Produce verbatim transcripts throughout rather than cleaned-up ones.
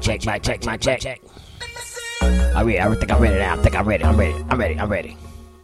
check, my check, my check. I ready, I think I'm ready now. I think I'm ready, I'm ready, I'm ready, I'm ready.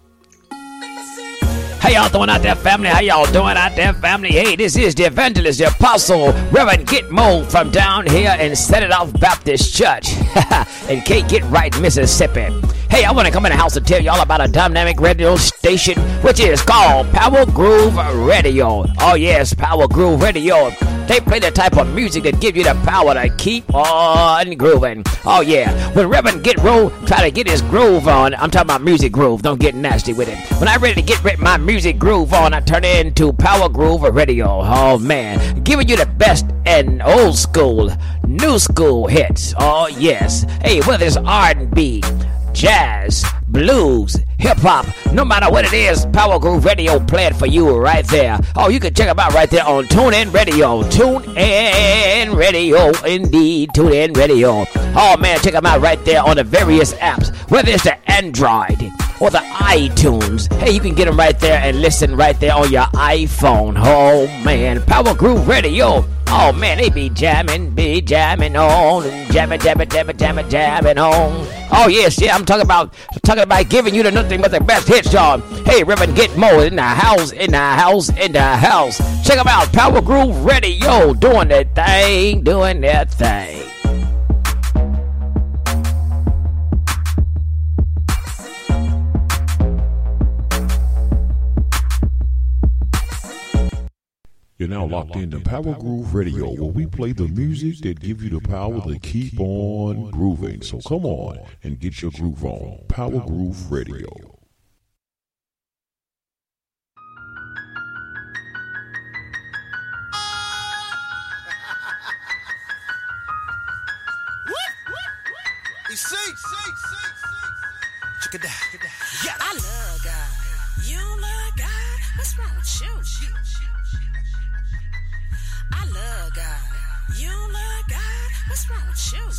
How y'all doing out there, family? How y'all doing out there, family? Hey, this is the evangelist, the apostle, Reverend Gitmo from down here in Set It Off Baptist Church in K Get Right, Mississippi. Hey, I want to come in the house and tell y'all about a dynamic radio station, which is called Power Groove Radio. Oh, yes, Power Groove Radio. They play the type of music that give you the power to keep on grooving. Oh, yeah. When Reverend Gitmo try to get his groove on, I'm talking about music groove. Don't get nasty with it. When I'm ready to get my music groove on, I turn it into Power Groove Radio. Oh, man. Giving you the best and old school, new school hits. Oh, yes. Hey, whether it's R and B, jazz, blues, hip-hop, no matter what it is, Power Groove Radio playing for you right there. Oh, you can check them out right there on TuneIn Radio. TuneIn Radio, indeed, TuneIn Radio. Oh, man, check them out right there on the various apps, whether it's the Android or the iTunes. Hey, you can get them right there and listen right there on your iPhone. Oh, man, Power Groove Radio. Oh, man, they be jamming, be jamming on, and jamming, jamming, jamming, jamming, jamming on. Oh, yes, yeah, I'm talking about talking about giving you the nothing but the best hits, y'all. Hey, Reverend Gitmo in the house, in the house, in the house. Check them out, Power Groove Radio, doing that thing, doing that thing. You're now locked into Power Groove Radio, where we play the music that give you the power to keep on grooving. So come on and get your groove on. Power Groove Radio. I love God. You love God? What's wrong with you? I love God. You love God? What's wrong with you?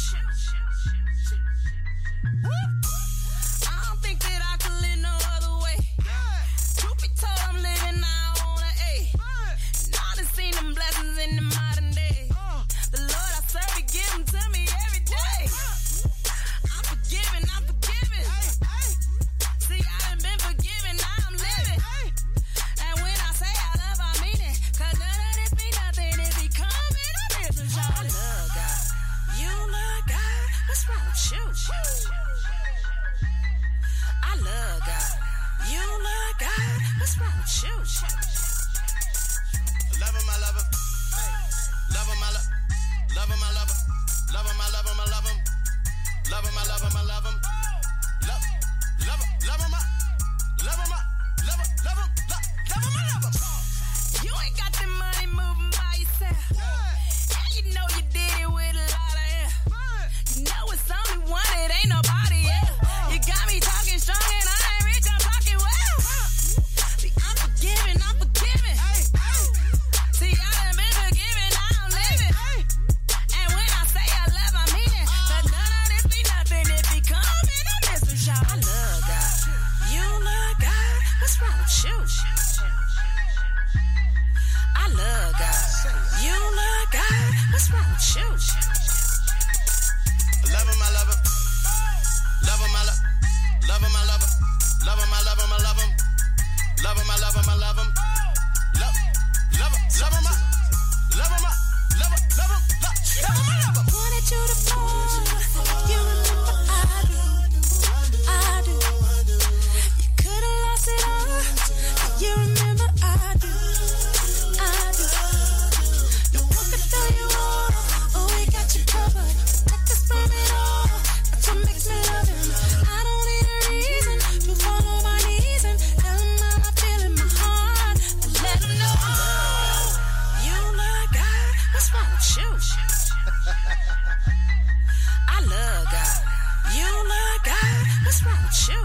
I don't think that I could live no other way. Truth be told, I'm living now on an A. And I done seen them blessings in the modern day. The Lord I serve, He give them to me every day. I'm forgiven, I'm forgiven. See, I done been forgiven, now I'm living. And when I say I love, I mean it. Cause none of this be nothing if He come in a different shot. I love God. You love God? What's wrong with you? I love God. You love God? What's wrong with you? Love him, I love him. Love him, I love Love him, I love him. Love him, I love him, I love him. Love him, I love him, I love him. Love, love him, love him, I love him, I love him, love him, love him, I love him. You ain't got the money moving by yourself. And you know you did it with a lot of air. You know it's only one, it ain't nobody else. You got me talking strong and I ain't rich, I'm talking well. See, I'm forgiving, I'm forgiving. See, I done been forgiven, now I'm living. And when I say I love, I mean it. Cause none of this be nothing if He come in a message shop. I love God. You love God? What's wrong with you? I love God. You love God? What's wrong with you? Love him, I love him. Love him, I love Love him, I love him. Love him, I love him, I love him. Love him, I love him, I love him. Love, love him, love him, I love him, I love him, love him, love him, I love him. Wanted you to fall. You remember I do. I do. You could have lost it all. You remember I do. I do. No one could throw you off. Oh, we got you covered. Let us burn it all. That's what makes me love Him. I don't need a reason to fall on my knees and tell Him how I feel in my heart. And let Him know you love God. What's wrong with you? I love God. You love God? What's wrong with you?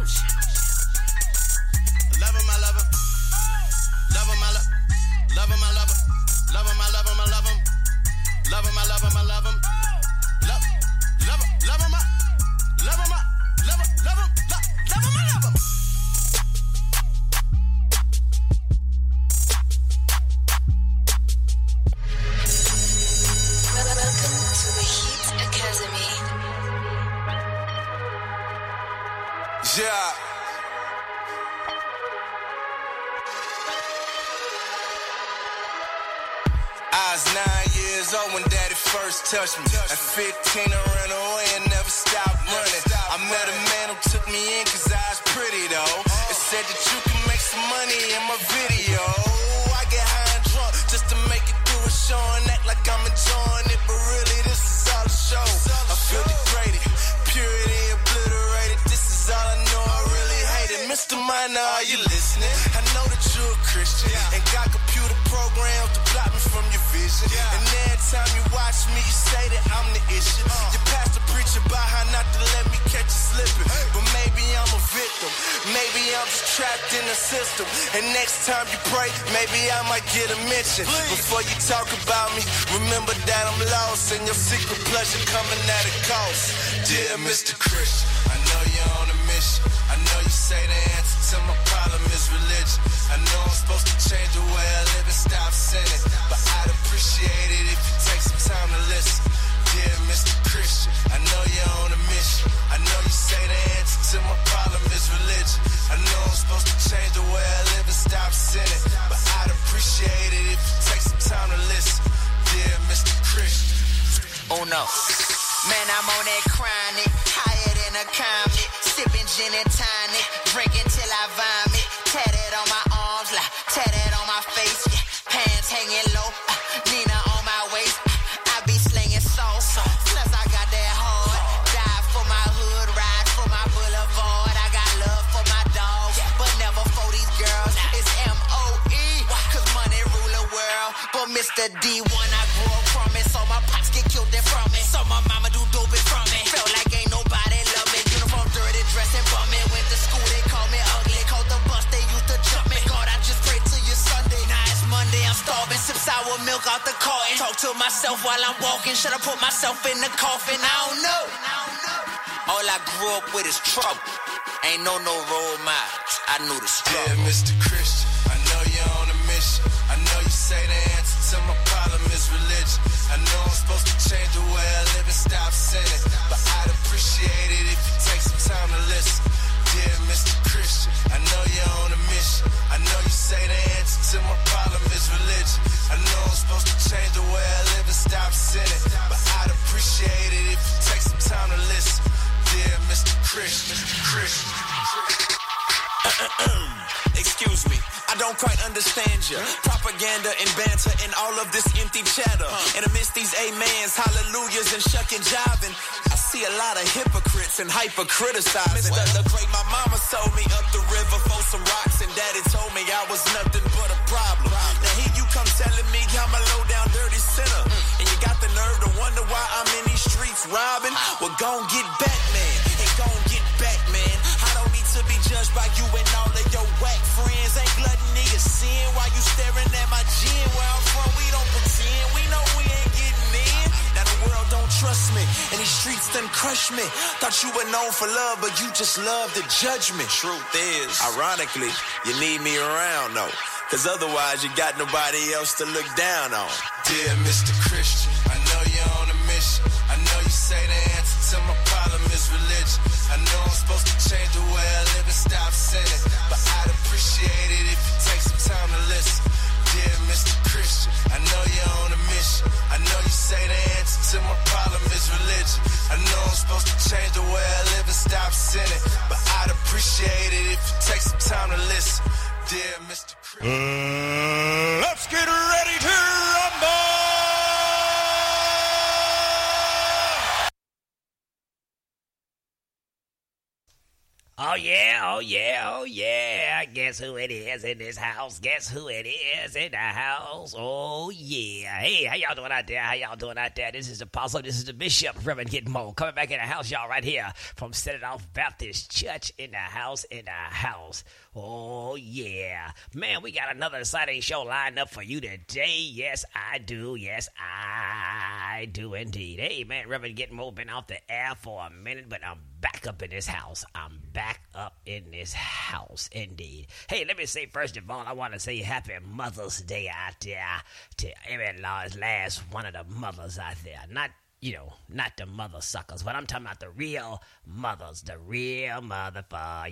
Love him, I love him. Love him, I love Love him, I love him. Love him, I love him, I love him. Love him, I love him, I love him. Love, love him, love him, I love him, I love him, love him, love him, I love him. Welcome to the Heat Academy. Yeah. I was nine years old when daddy first touched me. At fifteen I ran away and never stopped running. I met a man who took me in cause I was pretty though. It said that you can make some money in my video. I get high and drunk just to make it through a show and act like I'm enjoying it, but really this is all a show. I feel degraded, purity obliterated. This is all I know, I really hate it. Mister Minor, are you listening? I know that you're a Christian and got computer programs to block me from your vision. And every time you watch me, you say that I'm the issue. Your pastor preach about how not to let me catch you slipping, but maybe I'm a victim. Maybe I'm just trapped in the system. And next time you pray, maybe I might get a mention. Before you talk about me, remember that I'm lost and your secret pleasure coming at a cost. Dear Mister Christian, I know you're on a mission. I know you say the answer to my problem is religion. I know I'm supposed to change the way I live and stop sinning, but I'd appreciate it if you take some time to listen. Dear Mister Christian, I know you're on a mission. I know you say the answer to my problem is religion. I know I'm supposed to change the way I live and stop sinning, but I'd appreciate it if you take some time to listen. Dear Mister Christian. Oh no. Man, I'm on that chronic, higher than a comet, sipping gin and tonic, drinking till I vomit, tatted on my arms, like tatted on my face, yeah. Pants hanging low, uh, Nina on my waist, uh, I be slinging sauce, plus I got that hard, die for my hood, ride for my boulevard, I got love for my dogs, but never for these girls, it's M O E, cause money rule the world, but Mister D, one I grew up from it, so my pops get killed in from it, so my mama do dope it from it, felt like ain't nobody love me, uniform dirty, dressing bumming, went to school, they call me ugly, called the bus, they used to jump me, God, I just pray till you Sunday, now it's Monday, I'm starving, sip sour milk out the carton, talk to myself while I'm walking, should I put myself in the coffin, I don't know, all I grew up with is trouble, ain't no no role models, I knew the struggle. Dear Mister Christian, I know you're on a mission, I know you say the answer to my problem is religion, I know I'm supposed to change the way I live and stop sinning, but I'd appreciate it if you take some time to listen. Dear Mister Christian, I know you're on a mission, I know you say the answer to my problem is religion, I know I'm supposed to change the way I live and stop sinning, but I'd appreciate it if you take some time to listen. Dear Mister Christian, Christian. Excuse me, I don't quite understand you. Propaganda and banter and all of this empty chatter. And amidst these amens, hallelujahs and shucking jiving, I see a lot of hypocrites and hyper criticizing. Mister The Great, my mama sold me up the river for some rocks, and daddy told me I was nothing but a problem. Now here you come telling me I'm a low down dirty sinner, and you got the nerve to wonder why I'm in these streets robbing. Well, gon' get back, man, and gon' get back, man. I don't need to be judged by you and all of your whack friends. Ain't gluttony a sin while you staring at my gin. Where I'm from, we don't pretend. We know we ain't getting in. Now the world don't trust me, and these streets done crush me. Thought you were known for love, but you just love to judge me. Truth is, ironically, you need me around, though, cause otherwise you got nobody else to look down on. Dear Mister Christian, I know you're on a mission, I know you say the answer to my problem is religion, I know I'm supposed to change the way I live and stop sinning, but I'd appreciate it if you take some time to listen. Dear Mister Christian, I know you're on a mission, I know you say the answer to my problem is religion, I know I'm supposed to change the way I live and stop sinning, but I'd appreciate it if you take some time to listen. Dear Mister Christian. Uh, let's get ready to rumble! Oh yeah, oh yeah, oh yeah. Guess who it is in this house? Guess who it is in the house? Oh yeah. Hey, how y'all doing out there? How y'all doing out there? This is the Apostle, this is the Bishop, Reverend Gitmo, coming back in the house, y'all, right here from Set It Off Baptist Church, in the house, in the house. Oh yeah. Man, we got another exciting show lined up for you today. Yes, I do. Yes, I do indeed. Hey man, Reverend Gitmo been off the air for a minute, but I'm back up in this house. I'm back up in this house, indeed. Hey, let me say, first of all, I want to say happy Mother's Day out there to every last, last one of the mothers out there. Not you know, not the mother suckers, but I'm talking about the real mothers, the real motherfucker,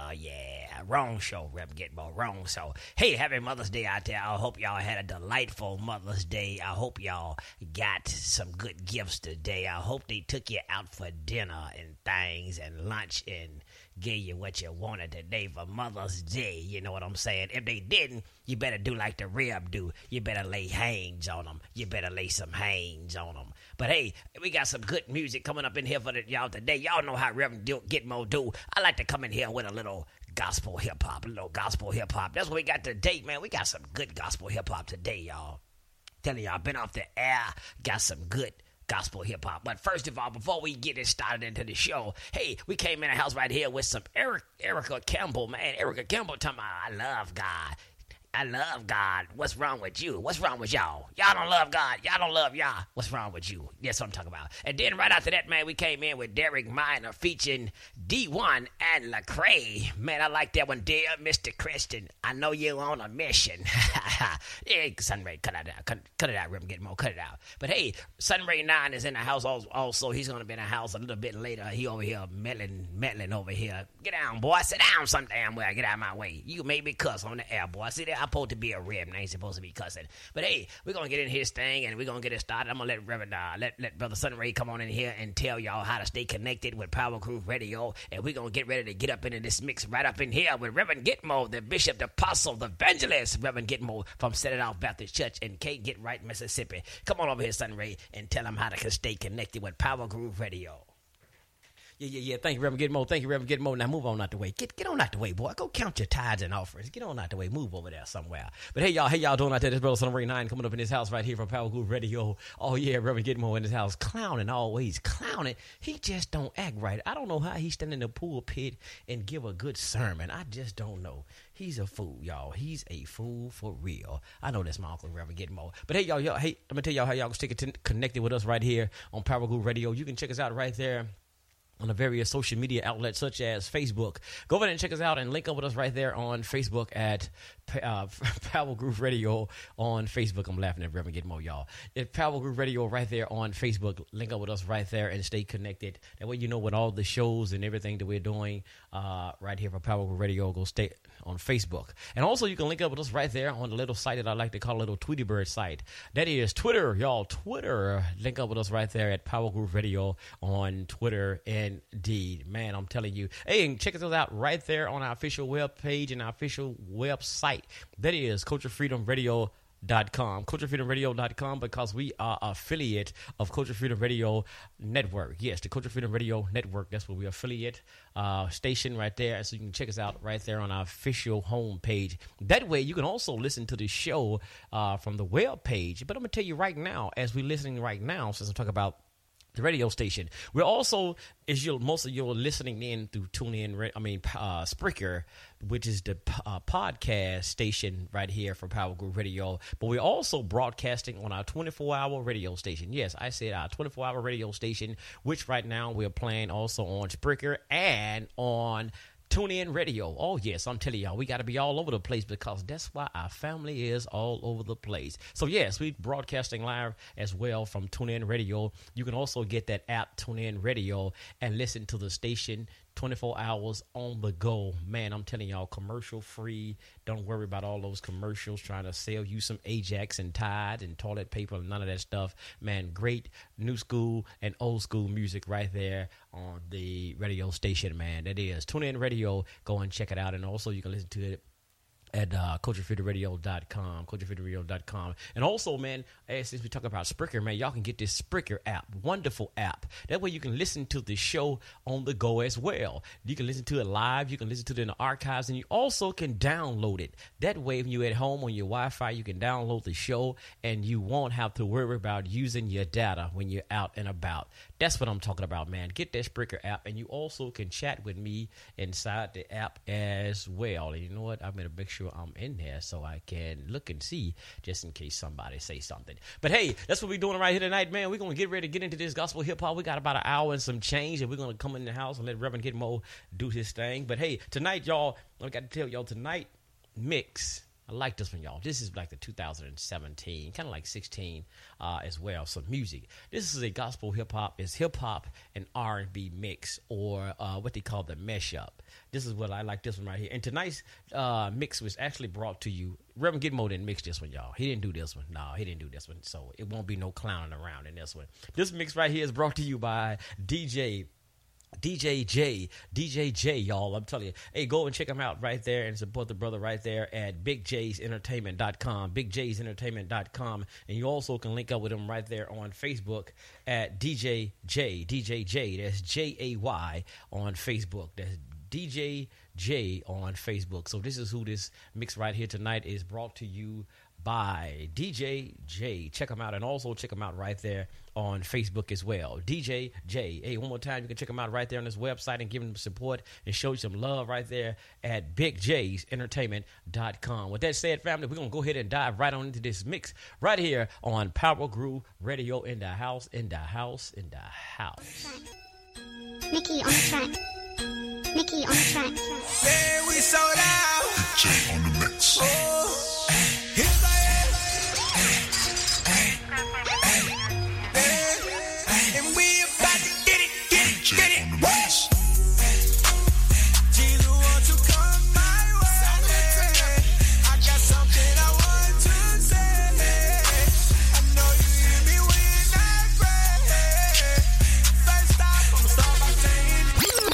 yeah. Wrong show, Rep Gitmo, wrong show. Hey, happy Mother's Day out there. I hope y'all had a delightful Mother's Day. I hope y'all got some good gifts today. I hope they took you out for dinner and things and lunch and gave you what you wanted today for Mother's Day. You know what I'm saying? If they didn't, you better do like the Reb do. You better lay hands on them. You better lay some hands on them. But hey, we got some good music coming up in here for the, y'all today. Y'all know how Reverend Gitmo do. I like to come in here with a little gospel hip-hop, a little gospel hip-hop. That's what we got today, man. We got some good gospel hip-hop today, y'all. Telling y'all, been off the air, got some good gospel hip-hop. But first of all, before we get it started into the show, hey, we came in the house right here with some Eric, Erica Campbell, man. Erica Campbell talking about, I love God. I love God. What's wrong with you? What's wrong with y'all? Y'all don't love God. Y'all don't love y'all. What's wrong with you? That's what I'm talking about. And then right after that, man, we came in with Derek Minor featuring D one and Lecrae. Man, I like that one. Dear Mister Christian, I know you on a mission. Yeah, Sunray, cut it out. Cut, cut it out, Rip Get More. Cut it out. But hey, Sunray nine is in the house also. He's going to be in the house a little bit later. He over here meddling, meddling over here. Get down, boy. Sit down some damn way. Get out of my way. You made me cuss on the air, boy. See there? I'm supposed to be a rib, and I ain't supposed to be cussing. But hey, we're gonna get in his thing, and we're gonna get it started. I'm gonna let Reverend, uh, let, let Brother Sunray come on in here and tell y'all how to stay connected with Power Groove Radio, and we're gonna get ready to get up into this mix right up in here with Reverend Gitmo, the Bishop, the Apostle, the Evangelist, Reverend Gitmo from Set It Off Baptist Church in K Get Right, Mississippi. Come on over here, Sunray, and tell them how to stay connected with Power Groove Radio. Yeah, yeah, yeah. Thank you, Reverend Gitmo. Thank you, Reverend Gitmo. Now move on out the way. Get get on out the way, boy. Go count your tithes and offerings. Get on out the way. Move over there somewhere. But hey, y'all. Hey, y'all doing out there? This brother Sunray nine coming up in his house right here from Power Groove Radio. Oh, yeah, Reverend Gitmo in his house. Clowning always. Clowning. He just don't act right. I don't know how he stand in the pulpit and give a good sermon. I just don't know. He's a fool, y'all. He's a fool for real. I know that's my uncle, Reverend Gitmo. But hey, y'all, y'all. Hey, let me tell y'all how y'all can stay t- connected with us right here on Power Groove Radio. You can check us out right there on the various social media outlets such as Facebook. Go ahead and check us out and link up with us right there on Facebook at uh, Power Groove Radio on Facebook. I'm laughing at Reverend Gitmo, y'all. At Power Groove Radio right there on Facebook. Link up with us right there and stay connected. That way you know what all the shows and everything that we're doing uh, right here for Power Groove Radio. Go stay on Facebook. And also you can link up with us right there on the little site that I like to call a little Tweety Bird site. That is Twitter, y'all. Twitter. Link up with us right there at Power Groove Radio on Twitter and Indeed, man, I'm telling you. Hey, and check us out right there on our official web page and our official website. That is culture freedom radio dot com. culture freedom radio dot com, because we are affiliate of Culture Freedom Radio Network. Yes, the Culture Freedom Radio Network. That's what we affiliate uh, station right there. So you can check us out right there on our official home page. That way you can also listen to the show uh, from the web page. But I'm going to tell you right now, as we're listening right now, since I'm talking about the radio station, we're also, as you most of you are listening in through TuneIn, I mean uh, Spreaker, which is the uh, podcast station right here for Power Groove Radio. But we're also broadcasting on our twenty-four hour radio station. Yes, I said our twenty-four hour radio station, which right now we're playing also on Spreaker and on TuneIn Radio. Oh, yes, I'm telling y'all, we got to be all over the place, because that's why our family is all over the place. So, yes, we're broadcasting live as well from TuneIn Radio. You can also get that app, TuneIn Radio, and listen to the station twenty-four hours on the go. Man, I'm telling y'all, commercial free. Don't worry about all those commercials trying to sell you some Ajax and Tide and toilet paper and none of that stuff. Man, great new school and old school music right there on the radio station, man. That is TuneIn Radio. Go and check it out. And also you can listen to it at uh, culture freedom radio dot com, culture freedom radio dot com. And also, man, since we talk about Spreaker, man, y'all can get this Spreaker app, wonderful app. That way you can listen to the show on the go as well. You can listen to it live, you can listen to it in the archives, and you also can download it. That way, when you're at home on your Wi-Fi, you can download the show, and you won't have to worry about using your data when you're out and about. That's what I'm talking about, man. Get that Spreaker app, and you also can chat with me inside the app as well. And you know what? I'm going to make sure I'm in there so I can look and see, just in case somebody say something. But hey, that's what we're doing right here tonight, man. We're going to get ready to get into this gospel hip-hop. We got about an hour and some change, and we're going to come in the house and let Reverend Gitmo do his thing. But hey, tonight, y'all, I got to tell y'all, tonight mix I like this one, y'all. This is like the two thousand seventeen, kind of like sixteen uh, as well, some music. This is a gospel hip-hop. It's hip-hop and R and B mix, or uh, what they call the mesh-up. This is what I like, this one right here. And tonight's uh, mix was actually brought to you. Reverend Gitmo didn't mix this one, y'all. He didn't do this one. No, he didn't do this one. So it won't be no clowning around in this one. This mix right here is brought to you by D J D J J, D J J, y'all. I'm telling you. Hey, go and check him out right there and support the brother right there at big jays entertainment dot com, big jays entertainment dot com. And you also can link up with him right there on Facebook at D J J, D J J. That's J A Y on Facebook. That's D J J on Facebook. So this is who this mix right here tonight is brought to you by D J J. Check him out, and also check him out right there on Facebook as well. D J J. Hey, one more time, you can check him out right there on his website and give him support and show you some love right there at big jays entertainment dot com. With that said, family, we're going to go ahead and dive right on into this mix right here on Power Groove Radio. In the house, in the house, in the house. Mickey on the track. Mickey on the track. Yeah, we sold out. J on the mix. Oh, here's I am. Yeah, and we about to get it, get it, get it. Woo! Jesus, won't you come my way? I got something I want to say. I know you hear me when I pray. First stop, I'ma start by saying,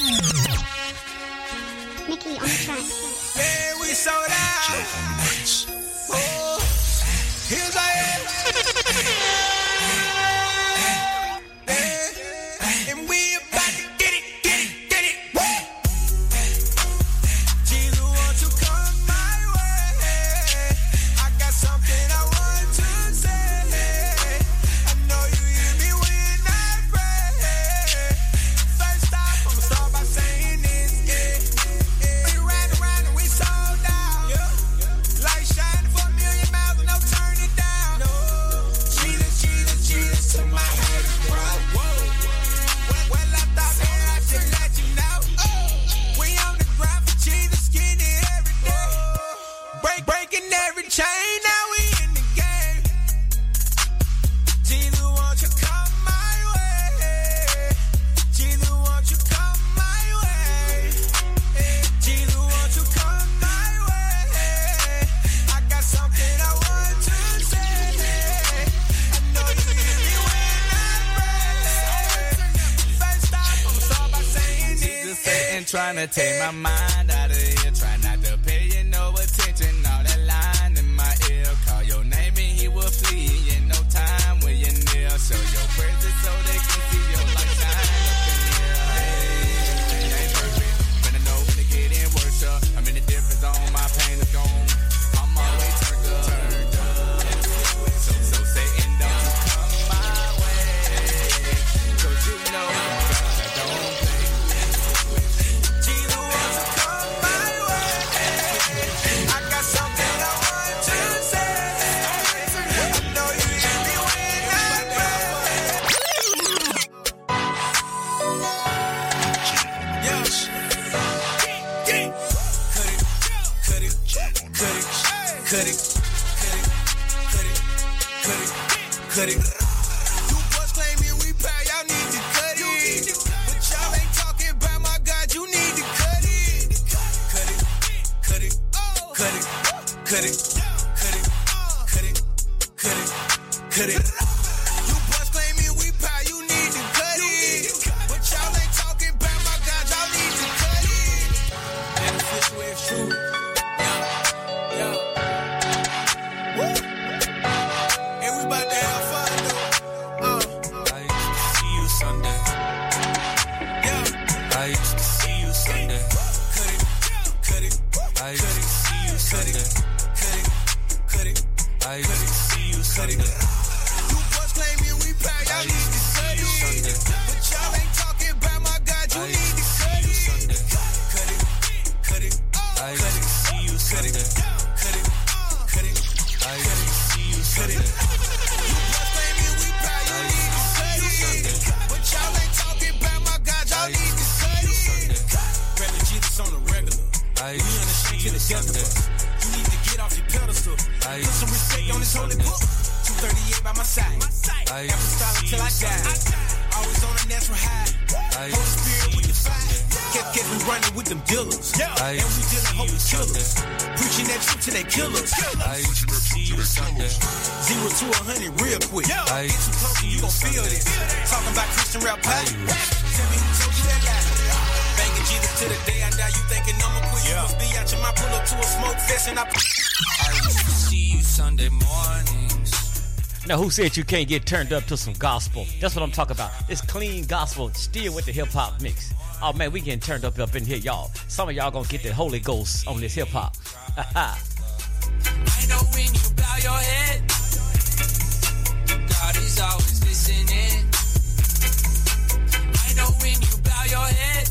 Mickey on the track. yeah, we sold out. J on the mix. Oh, here's I am. Yeah, and we about to get it, get it, get it. Woo! Jesus, won't you come my way? I got something I want to say. I know you hear me when I pray. First stop, I'ma start by saying this. Yeah, yeah. We ran around and we sold out. Yeah. Light shining for a million miles and no turning down. No. Jesus, Jesus, Jesus to my head, bro. Whoa. Well, well, I thought that I should let you know. We on the grind for Jesus, skinny every day. Break, breaking every chain, now we in the game. Jesus, won't you come my way? Jesus, won't you come my way? Jesus, won't you come my way? I got something I want to say. I know you hear me when I pray. First stop, I'ma start by saying Jesus this. sitting trying to take my mind out of here. Try not to pay you no attention. All that line in my ear. Call your name and he will flee. In no time when you're near. Show your presence so they can see your light shine up in here. Hey, it ain't perfect, but I know when to get in worship. I'm in the different zone. My pain is gone. I'm always turned up. Turned up. So, so Satan, don't you come my way. Cause you know I don't play. Jesus, won't you come my way? I got something I want to say. I know you hear me when I pray. Yes. Cut it, cut it, cut it, cut it, cut it, cut it, cut it, cut it. You boys claiming we pay, y'all need to cut it. But y'all ain't talking about my God, you need to cut it. Cut it, cut it, cut it, cut it, cut it, cut it, cut it, cut it. You boys claiming we pay, you need to cut it. But y'all ain't talking about my God, y'all need to cut it. And the fish with fruit. Yeah, yeah. Woo! And we about to have fun though. Uh, I used to see you Sunday. yeah. I used to see you Sunday. Cut it, cut it, I used to see you cut Sunday. it, cut it, cut it. I used to see you Cut Sunday. it. You stay on this holy book. two thirty-eight by my side. Never stop until I die. Always on a natural high. Holy Spirit with the fire. Kept, kept me running with them dealers. And we dealing hope killers. Preaching that truth to that killers. I used to see you Sunday. Zero to a hundred real quick. Get too close and you gon' feel this. Talking about Christian rap pie. Tell me who told you that lie. Thanking Jesus to the day I die. You thinking I'ma quit? You must be out your mind. Pull up to a smoke fest and I. I used to see you Sunday mornings. Now, who said you can't get turned up to some gospel? That's what I'm talking about. It's clean gospel, still with the hip-hop mix. Oh, man, we getting turned up up in here, y'all. Some of y'all gonna get the Holy Ghost on this hip-hop. I know when you bow your head, God is always listening. I know when you bow your head,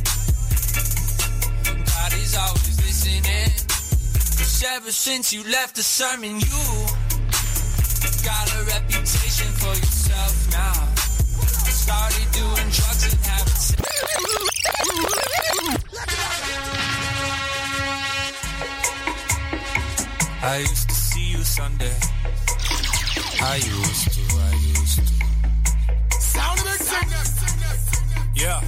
God is always listening. 'Cause ever since you left the sermon, you got a reputation for yourself now. Started doing drugs and having sex. I used to see you Sunday. I used to, I used to. Sound of the singer. Yeah.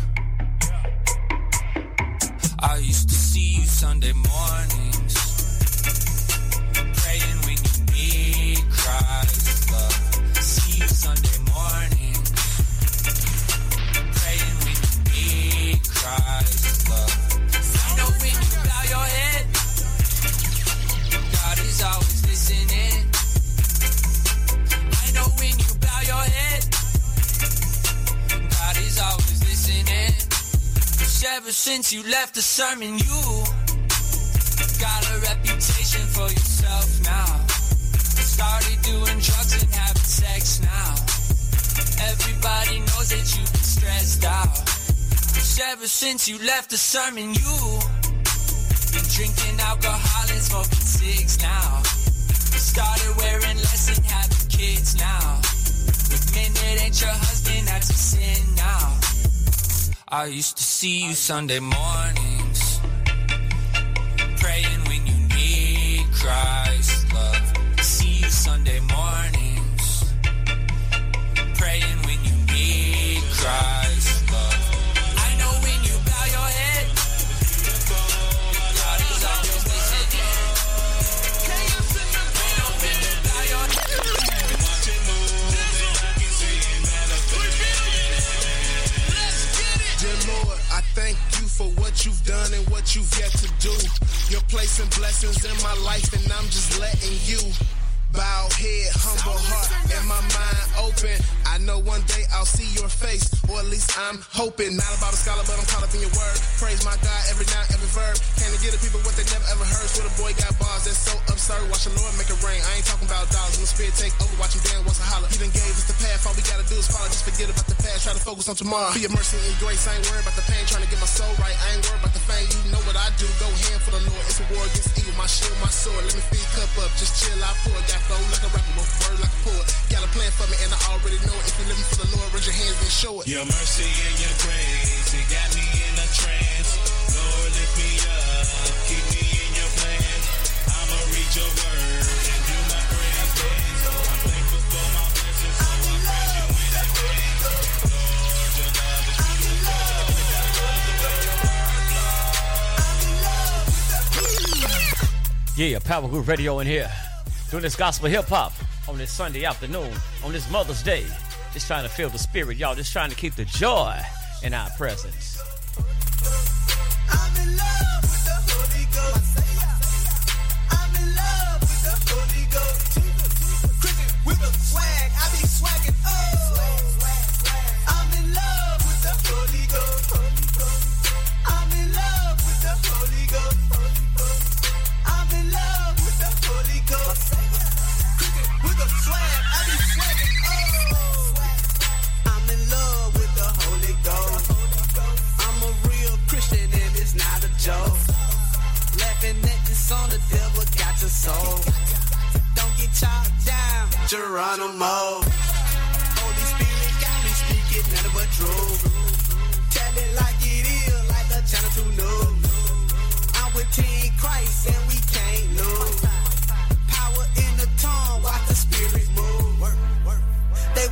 I used to see you Sunday mornings, praying when you need Christ's love. See you Sunday mornings, praying when you need Christ's love. I know when you bow your head, God is always listening. I know when you bow your head, God is always listening. 'Cause ever since you left the sermon, you got a reputation for yourself now. Started doing drugs and having sex now. Everybody knows that you've been stressed out. 'Cause ever since you left the sermon, you been drinking alcohol and smoking cigs now. Started wearing less and having kids now. With men that ain't your husband, that's a sin now. I used to see you Sunday mornings, praying when you need Christ's love. See you Sunday mornings, praying when you need Christ's love. I know when you bow your head, God is always listening. I know when you bow your head. Dear Lord, I thank you for what you've done and what you've yet to do. You're placing blessings in my life and I'm just letting you. Bow head, humble heart, and my mind open. I know one day I'll see your face, or at least I'm hoping. Not about a scholar, but I'm caught up in your word. Praise my God every noun, every verb. Can to give the people what they never ever heard. So the boy got bars that's so absurd. Watch the Lord make it rain. I ain't talking about dollars. When the spirit take over, watch him dance, what's a holler. He done gave us the path. All we gotta do is follow. Just forget about the past. Try to focus on tomorrow. For your mercy and grace, I ain't worried about the pain. Trying to get my soul right. I ain't worried about the fame. You know what I do. Go hand for the Lord. It's a war against evil. My shield, my sword. Let me feed cup up. Just chill out for it. Got flow like a rapper. Word like a poet. Got a plan for me and I already know it. If you're living for the Lord, raise your hands and show it. Your mercy and your grace, it got me in a trance. Lord, lift me up, keep me in your plans. I'ma read your word and do my praise dance. I'm thankful for my blessings, so I praise you in advance. Lord, your love is beautiful. Yeah, Power Group Radio in here. Doing this gospel hip-hop on this Sunday afternoon, on this Mother's Day. Just trying to feel the spirit, y'all. Just trying to keep the joy in our presence. I'm in love with the Holy Ghost. I'm in love with the Holy Ghost. Cricket with the swag, I be swagging. Oh, I'm in love with the Holy Ghost. I'm in love with the Holy Ghost. I'm in love with the Holy Ghost. Cricket with the swag, I be swagging. Oh, I'm in love with the Holy Ghost. I'm a real Christian and it's not a joke. Laughing at this on the devil got your soul. Don't get chopped down, Geronimo. Holy Spirit got me speaking nothing but truth. Tell it like it is, like the channel two news. I'm with Team Christ and we can't lose. Power in the tongue, watch the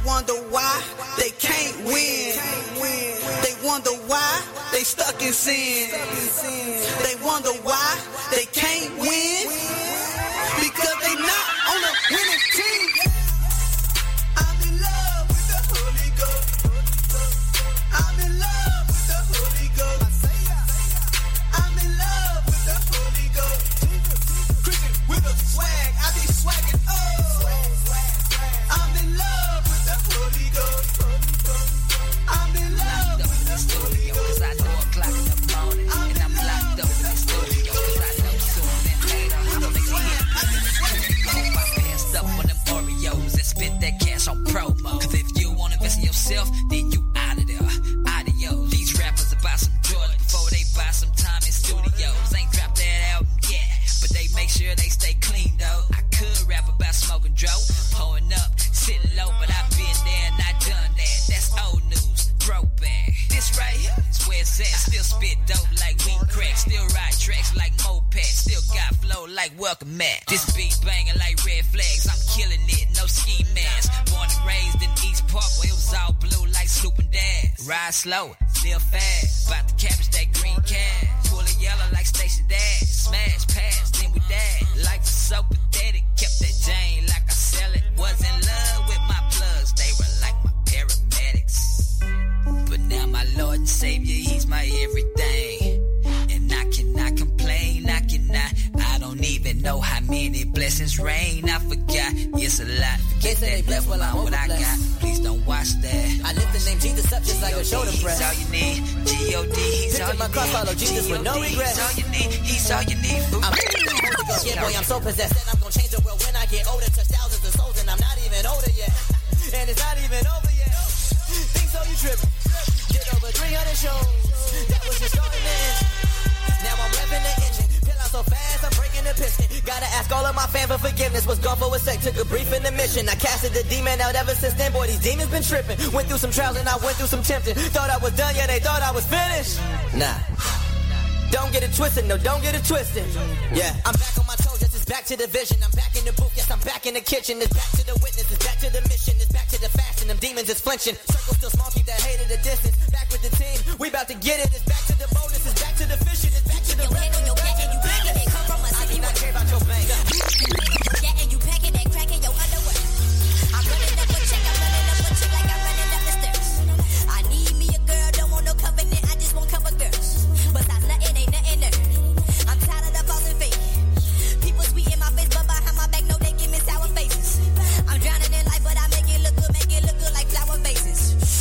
wonder why they can't win. They wonder why they stuck in sin. They wonder why they can't win. Because they not on the winning team. I'm in love with the Holy Ghost. I'm in love with the Holy Ghost. I'm in love with the Holy Ghost. Christian with a swag, I be swagging up. I'm in love with the Holy Ghost. I'm in love with the Holy Ghost. Cause I know o'clock in the morning, and I'm locked up in the studio. Cause I know sooner than later, I'm gonna make it hit. My hands up on them Oreos and spit that cash on promo. Cause if you wanna invest in yourself, then you out of there. Adios. These rappers buy some drugs before they buy some time in studios. Ain't dropped that album yet, but they make sure they stay clean though. I could rap about smoking dope, pulling up, sitting low, but I've been there and I done that. That's old news, throwback. This right here is where it's at. Still spit dope like weed crack, still ride tracks like mopeds, still got flow like welcome mat. This beat banging like red flags, I'm killing it, no ski mask. Born and raised in East Park where it was all blue like Snoop and Daz. Ride slow, live fast, bout to cabbage that green cash. Pull it yellow like Stacey Dash, smash pass, then we dash. Life is so pathetic, kept that Jane like I sell it. Was in love with my plugs, they were like my paramedics. But now my Lord and Savior, He's my everything. And I cannot complain, I cannot. I don't even know how many blessings rain. I forgot, it's a lot. Forget that bless while I'm what I got. Please don't watch that. I lift the name Jesus up just like a shoulder press. He's all you need. G O D, He's all you need. my cross, follow Jesus with no regrets. He's all you need. He's all you need. I'm yeah, boy, I'm so possessed that I'm gonna change the world when I get older. Touch thousands of souls and I'm not even older yet. And it's not even over yet. Think so, you tripping. Did over three hundred shows. That was just starting in. Now I'm revving the engine. Pill out so fast, I'm breaking the piston. Gotta ask all of my fans for forgiveness. Was gone for a sec, took a brief in the mission. I casted the demon out ever since then. Boy, these demons been tripping. Went through some trials and I went through some tempting. Thought I was done, yeah, they thought I was finished. Nah. Don't get it twisted, no, don't get it twisted. Yeah, I'm back on my toes, yes, it's back to the vision. I'm back in the booth, yes, I'm back in the kitchen. It's back to the witness, it's back to the mission. It's back to the fashion, them demons is flinching. Circle still small, keep that hate at a distance. Back with the team, we about to get it. It's back to the bonus, it's back to the fishing. It's back to the red. On your back and you pack it, come from a city. I do not care about your bank. Yeah, and you packing that crack in your underwear. I'm running up a check, I'm running up a check like I'm running up the stairs. I need me a girl, don't want no covenant, I just want cover girls. Besides nothing, ain't nothing there. I'm tired of the false and fake. People sweet in my face, but behind my back, no, they give me sour faces. I'm drowning in life, but I make it look good, make it look good like flower vases.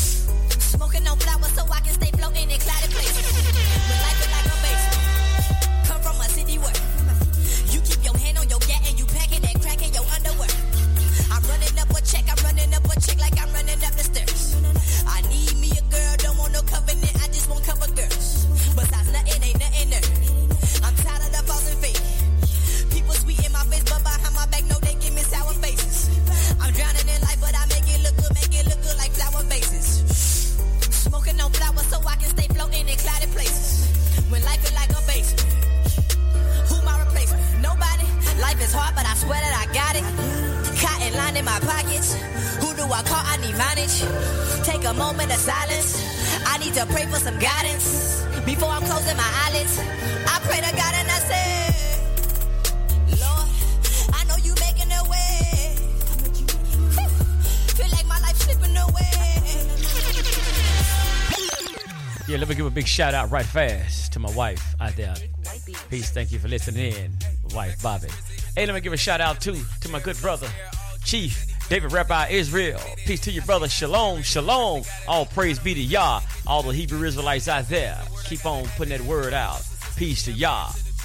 Smoking on flowers so I can stay floating in clouded places. When life is like a basement. Come from a city where you keep your hand on your gat and you packing that crack in your underwear. I'm running up a check, I'm running up a check like I'm running up the stairs. I need me a girl, don't want no covenant, I just want cover girls. Besides nothing, ain't nothing there. I'm tired of the false and fake. People sweet in my face, but behind my back, no, they give me sour faces. I'm drowning in life, but I make it look good, make it look good like flower vases. Smoking on flowers so I can stay floating in clouded places. When life is like a basement, who my replacement? Nobody. Life is hard, but I swear that I got it. Cotton line in my pockets. Who do I call? I need manage. Take a moment of silence. I need to pray for some guidance. Before I'm closing my eyelids, I pray to God and I say, Lord, I know you making a way. Feel like my life slipping away. Yeah, let me give a big shout out right fast to my wife out there. Peace, thank you for listening in, my wife Bobby. Hey, let me give a shout out too to my good brother, Chief David Rabbi Israel. Peace to your brother, Shalom, Shalom. All praise be to Yah. All the Hebrew Israelites out there, keep on putting that word out. Peace to Yah.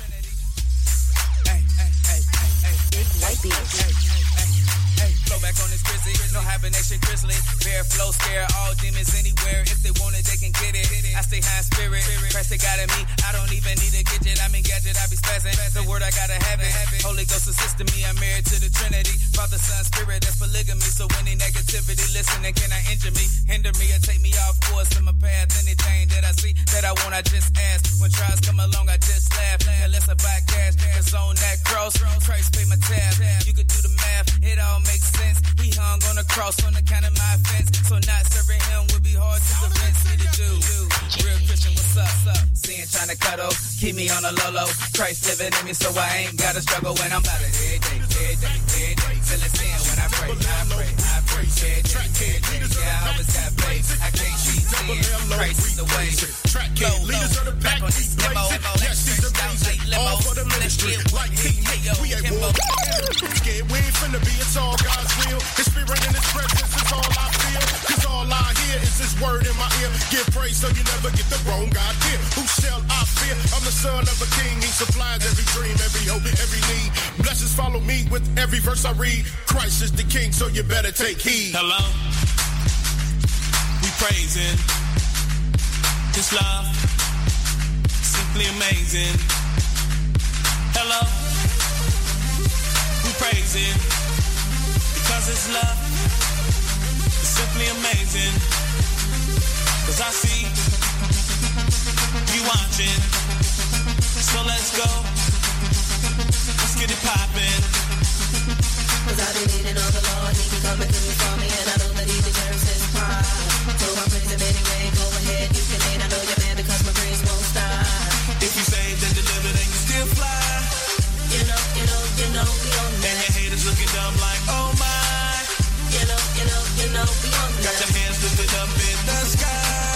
Flow back on this grizzly, no hibernation grizzly. Bear flow, scare all demons anywhere. If they want it, they can get it. I stay high in spirit. Christ they got in me. I don't even need a gadget. I mean gadget, I be spazzing. The word I gotta have it. Holy Ghost assist me. I'm married to the Trinity. Father, Son, Spirit, that's polygamy. So any negativity, listen, and can I injure me? Hinder me or take me off course in my path. Anything that I see that I want, I just ask. When trials come along, I just laugh. Unless I buy cash, cause on that cross, Christ pay my tab. You could do the math. math, it all makes sense. He hung on the cross on account of my offense. So not serving him would be hard to convince me to do. Real Christian, what's up? What's up? Seeing trying to cuddle, keep me on a low low. Christ living in me, so I ain't gotta struggle when I'm about it. Every day, every day, every day. Feeling sin when I pray, I pray, I pray. Every day, every day. Yeah, I always got faith. I can't cheat sin. Christ is the way. Track King, leaders of the back, keep blazing. Yes, he's the reason. All for the ministry, like King Nick, we ain't more. Scared, we ain't finna be, it's all God's will. His spirit and his presence is all I feel. Cause all I hear is his word in my ear. Give praise so you never get the wrong idea. Who shall I fear? I'm the son of a king. He supplies every dream, every hope, every need. Blessings follow me with every verse I read. Christ is the king, so you better take heed. Hello? We praising His love, simply amazing. Hello? We praising because His love is simply amazing. Cause I see you watching, so let's go. Let's get it poppin'. Cause I've been needing of the Lord, He can come and do it for me, and I know that He deserves His pride. So I praise Him anyway, go ahead, you can lean, I know you're mad because my praise won't stop. If you saved and delivered and you still fly, you know, you know, you know, we on that. And your haters looking dumb like, oh my. You know, you know, you know, we on that. Got your hands lifted up in the sky.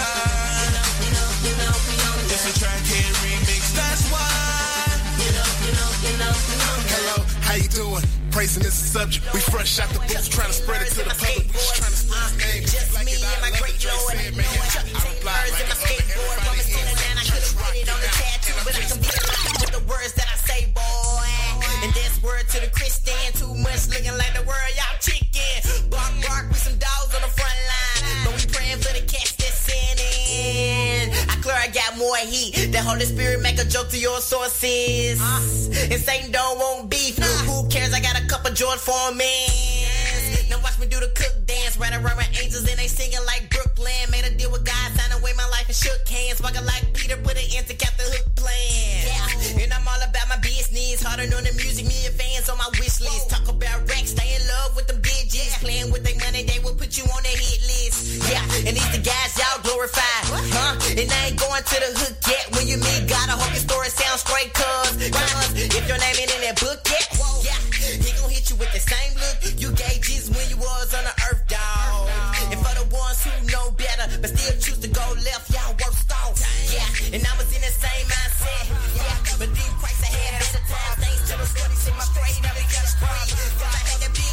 You know, you know, you know, we on that. It's a track hit remix, that's why. You know, you know, you know, we on that. Hello, how you doing? Praising is the subject. We fresh out the booth, trying to spread it to the public. We just trying to spread his name. Just me and my great Lord. Chuck Taylor's in my skateboard. Woman standing down, I could've put it on the tattoo, but I can be alive with the words that I say, boy. And that's word to the Christian. Too much looking like the world, y'all chicken. Bark, bark with some dogs on the front line. But we praying for the cats that's sinning. I clear I got more heat. The Holy Spirit make a joke to your sources. And Satan don't want beef. Who cares? I got a couple George Foremans. Now watch me do the cook dance. Right around with angels and they singing like Brooklyn. Made a deal with God, signed away my life and shook hands. Walking like Peter, put an end to Captain Hook plan. Yeah, and I'm all about my business. Harder on the music, me and fans on my wish list. Talk about racks, stay in love with them digits. Playing with their money, they will put you on their hit list. Yeah, and these the guys y'all glorify. Huh? And I ain't going to the hook yet. When you meet God, I hope your story sounds straight, cuz. Cuz, if your name ain't in that book yet, yeah, he gon' hit you with the same look you gave Jesus when you was on the earth, dawg. And for the ones who know better, but still choose to go left, y'all worst off. Yeah, and I was in the same mindset. Yeah, but deep Christ ahead at the time. Thanks to the study, see my straight up and got a street. Cause I had that big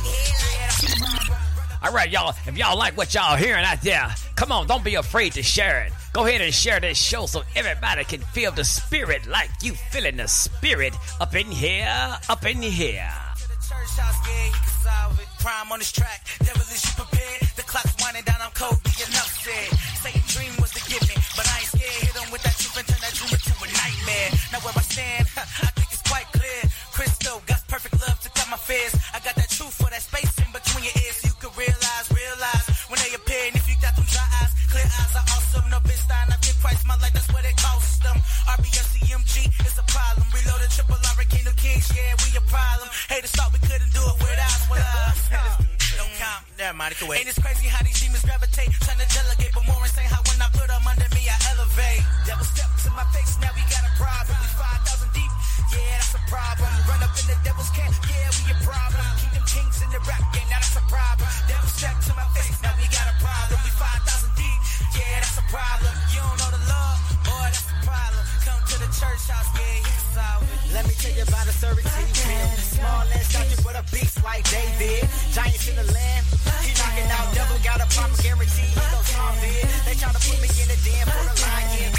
head like. All right, y'all, if y'all like what y'all hearing out there, come on, don't be afraid to share it. Go ahead and share this show so everybody can feel the spirit like you feeling the spirit up in here, up in here. Church house, yeah, he can solve it. Prime on this track, devil is you prepared. The clock's winding down, I'm cold, be enough said. Say dream was to give me, but I ain't scared. Hit him with that truth and turn that dream into a nightmare. Now where I stand, I think it's quite clear. Crystal got perfect love to cut my fears. I got that truth for that space in between your ears. So you can realize, realize when they appear. And if you got them dry eyes, clear eyes are awesome. No bitch stein, I give Christ my life, that's what it cost them. R B S C M G is a problem. Reloaded triple R, King of Kings, yeah, we a problem. Haters thought we couldn't do it without us. No count, never mind, it can wait. And it's crazy how these demons gravitate, trying to delegate, but more insane how when I put them under me, I elevate. Devil step to my face, now we got a problem. We five thousand deep, yeah, that's a problem. Run up in the devil's camp, yeah, we a problem. Kingdom Kings in the rap game, now that's a problem. Devil step to my face, now we got a problem. We five thousand deep, yeah, that's a problem. You don't know the love, boy, that's a problem. Come to the church house, yeah, he's solid. Let me tell you about a servitude film. Small and subject with a beast like David. Giants in the land, he knocking out. Devil got a proper guarantee. He goes on bid. They trying to put me in the den for the lion.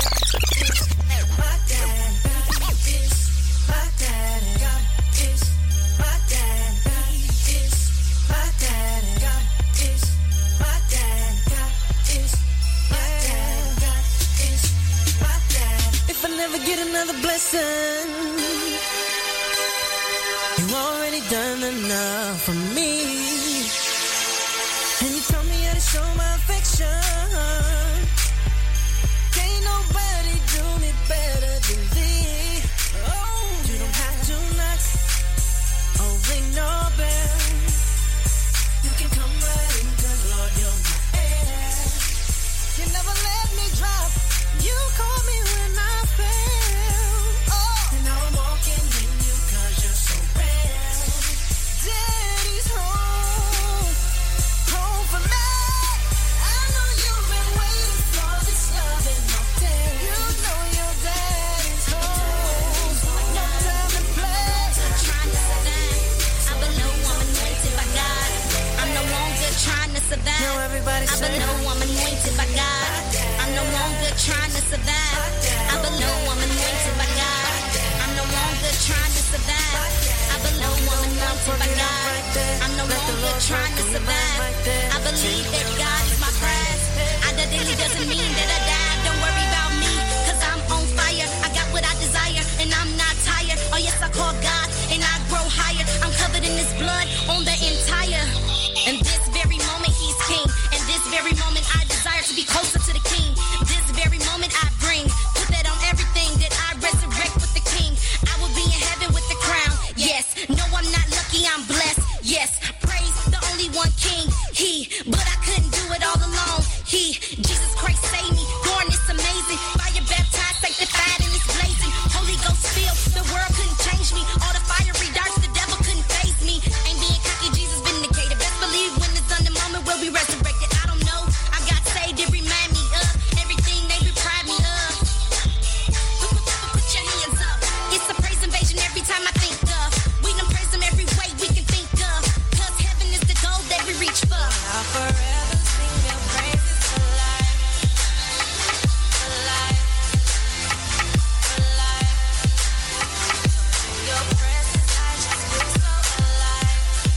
My dad is my dad. God is my dad. God is my dad. God is my dad. God is my dad. God is my dad. If I never get another blessing, you already done enough for me. And you taught me how to show my affection. Can't nobody do me better than thee. Oh, you don't have to knock or ring no bell. I know I'm anointed by God. I'm no longer trying to survive. I know I'm anointed by God. I'm no longer trying to survive. I know I'm anointed by God. I'm no longer trying to survive. I believe that God is my prize. I that daily doesn't mean that I died. Don't worry about me, cause I'm on fire. I got what I desire, and I'm not tired. Oh yes, I call God, and I grow higher. I'm covered in His blood on the entire. And this very moment He's King. And this very moment I desire to be closer to the King. This very moment I bring, put that on everything that I resurrect with the King. I will be in heaven with the crown. Yes, no, I'm not lucky, I'm blessed. Yes, praise the only one King. He, but I couldn't do it all alone. He, Jesus Christ saved me. Born is amazing. Fire baptized, sanctified, and it's blazing. Holy Ghost filled. The world couldn't change me. All the fiery darts, the devil couldn't faze me. Ain't being cocky, Jesus vindicated. Best believe when it's done, the moment will be resurrected. I don't know. I got saved. It remind me of everything they deprived me of. Put, put, put, put your hands up. It's a praise invasion every time I think of. We done praise Him every way we can think of. Cause heaven is the goal that we reach for. I'll forever sing your praises alive. Alive. Alive. In your presence I just feel so alive.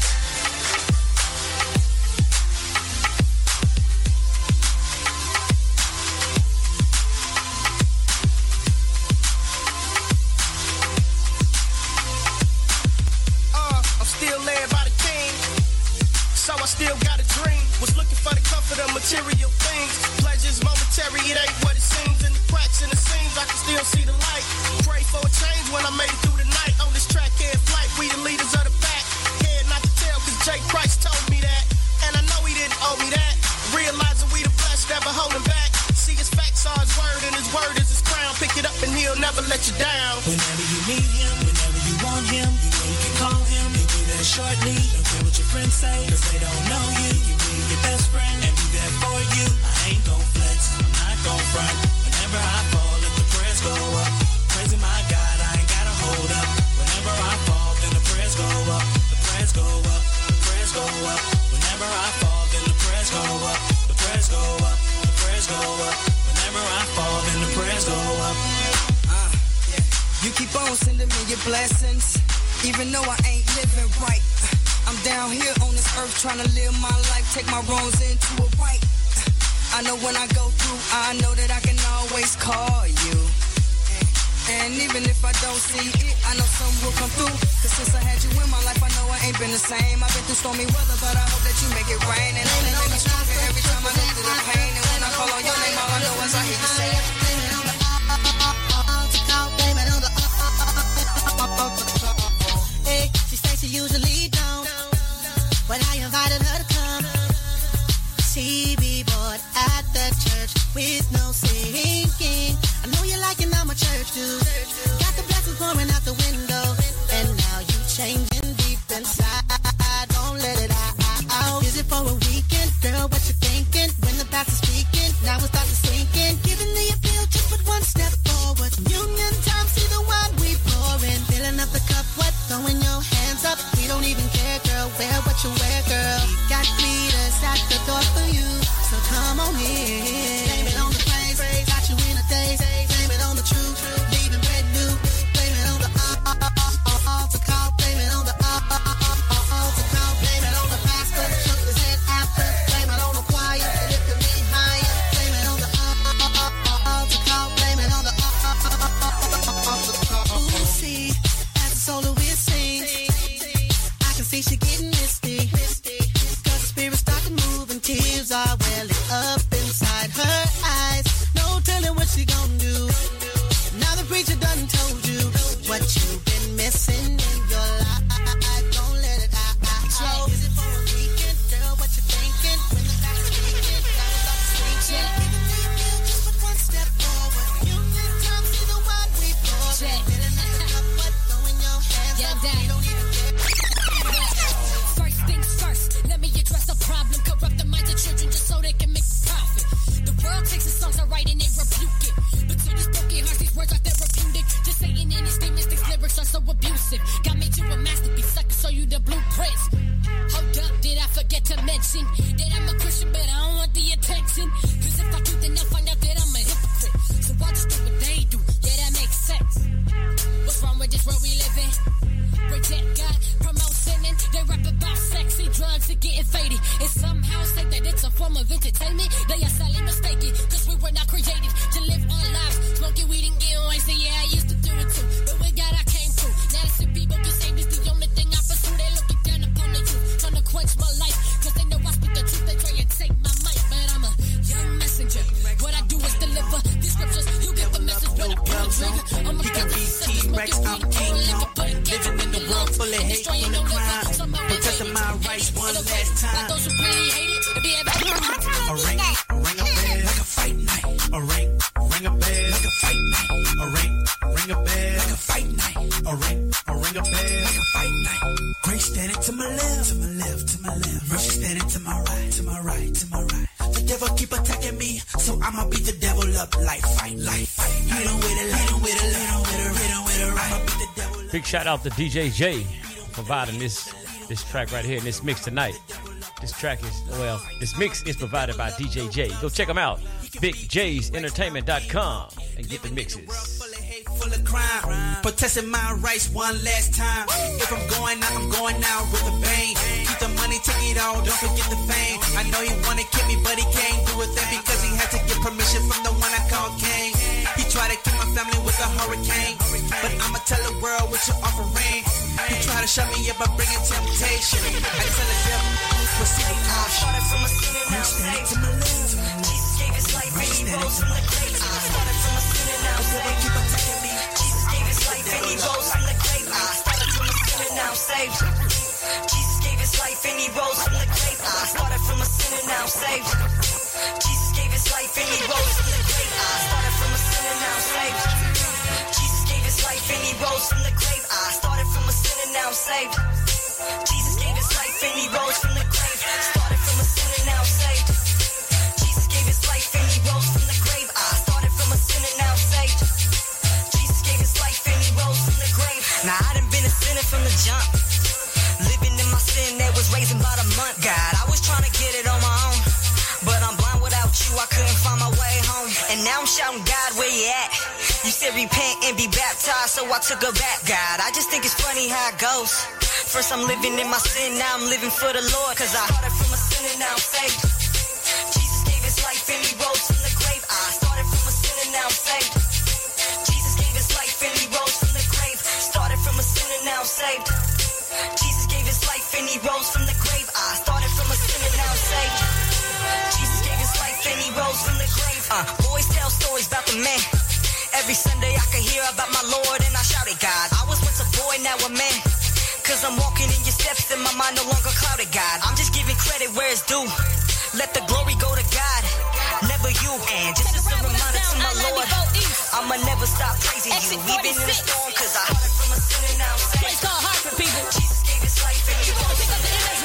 Uh, I'm still led by the King, so I still got a dream. Was looking for the comfort of material things. Pleasure's momentary, it ain't what it seems. In the cracks in the seams, I can still see the light. Pray for a change when I made it through the night. On this track, head flight, we the leaders of the pack. Head not to tell, cause Jay Christ told me that. And I know he didn't owe me that. Realizing we the blessed, never holding back. See his facts are his word, and his word is his crown. Pick it up and he'll never let you down. Whenever you need Him, whenever you want Him, you know you can call Him. He'll be there shortly. Don't care what your friends say, cause they don't know you. You be your best friend and be there for you. I ain't gon' flex, I'm not gon' front. Whenever I fall, let the prayers go up. Praising my God, I ain't gotta hold up. Whenever I fall, then the prayers go up. The prayers go up, the prayers go up. Whenever I fall, then the prayers go up. The prayers go up, the prayers go up. Whenever I fall, then the prayers go up. Uh, yeah. You keep on sending me your blessings, even though I ain't living right. I'm down here on this earth trying to live my life, take my wrongs into a right. I know when I go through, I know that I can always call you. And even if I don't see it, I know some will come through. Cause since I had you in my life, I know I ain't been the same. I've been through stormy weather, but I hope that you make it rain. And only make me stronger every time I go through the pain. And when I call on your name, all I know is I hear you say it. Hey, she says she usually don't, but I invited her to come. She be bored at the church with no singing. I know you're liking all my church dudes. Got the blessings pouring out the window, and now you changing deep inside. Don't let it out. Is it for a weekend, girl? What you thinking? When the pastor's speaking, now it starts to sink in. Giving the appeal, just put one step forward. Union time, see the wine we pouring. Filling up the cup, what? Throwing your hands up. We don't even care, girl. Wear what you wear, girl. We got leaders at the door for you, so come on in. Blame it on the praise, got you in a daze. Blame it on the truth, leaving brand new. Blame it on the altar call. Blame it on the altar call. Blame it on the pastor, shook his head after. Blame it on the choir, They are sadly mistaken, cause we were not created to live our lives. Smoking weed and getting wasted, yeah, I used to do it too. But with God I came through. Now to see people get saved is the only thing I pursue. They looking down upon the youth, trying to quench my life. Cause they know I speak the truth, they try and take my mic. But I'm a young messenger. What I do is deliver these scriptures. You get the message when I pull the trigger. I'm a brother, sister, smoking weed and getting liquor. Put a ghetto in the world full of hate and the crime. Protecting my rights one last time. Those who really hate it, if you ever A ring, a ring a bell like a fight night. A ring, ring a bell like a fight night. A ring, ring a bell like a fight night. A ring, a ring a bell like a fight night. Grace standing to my left, to my left, to my left. Mercy standing to my right, to my right, to my right. The devil keep attacking me, so I'ma beat the devil up like fight, like fight. Hit him with it, hit him with it, hit him with it, hit him with it. I'ma beat the devil up. Big shout out to D J J providing this this track right here in this mix tonight. This track is, well, this mix is provided by D J J. Go check them out. big jays entertainment dot com and get the mixes. Full of crime, protesting my rights one last time. If I'm going out, I'm going out with a bang. Keep the money, take it all, don't forget the fame. I know he wanna kill me, but he can't do a thing because he had to get permission from the one I call King. He tried to kill my family with a hurricane, but I'ma tell the world what you're offering. He tried to shut me up by bringing temptation. I tell the devil, proceed to caution. Started from a sinner, now saved. Jesus gave his life and he rose from the grave. I started from a sinner, now saved. Jesus gave his life and he rose from the grave. I started from a sinner, now saved. Jesus gave his life and he rose from the grave. I started from a sinner, now saved. Jesus gave his life and he rose from the grave. I started from a sinner, now saved. Jesus gave his life and he rose from the grave. I started from a sinner, now saved. Jesus gave his life and he rose from the grave. Started from a sinner, now saved. Jesus gave his life and he rose from the grave. I started from a sinner, now saved. Jesus gave his life and he rose from the grave. Now I done been a sinner from the jump. Living in my sin that was raising by the month. God, I was trying to get it on my own, but I'm blind without you, I couldn't find my way home. And now I'm shouting, God, where you at? You said repent and be baptized, so I took her back, God. I just think it's funny how it goes. First I'm living in my sin, now I'm living for the Lord. Cause I started from a sinner, now I'm saved. Jesus gave his life and he rose from the grave. I started from a sinner, now I'm saved. Jesus gave his life and he rose from the grave. Started from a sinner, now I'm saved. Jesus gave his life and he rose from the grave. I started from a sinner, now I'm saved. Jesus gave his life and he rose from the grave. Uh, boys tell stories about the man. Every Sunday I could hear about my Lord and I shouted, God, I was once a boy, now a man. Cause I'm walking in your steps and my mind no longer clouded, God. I'm just giving credit where it's due. Let the glory go to God, never you. And just as a reminder to my Lord, I'ma never stop praising you. Even in the storm, cause I started from a sinner, now I'm saved. Place called Hartford, people. Jesus gave his life and he rose from the grave.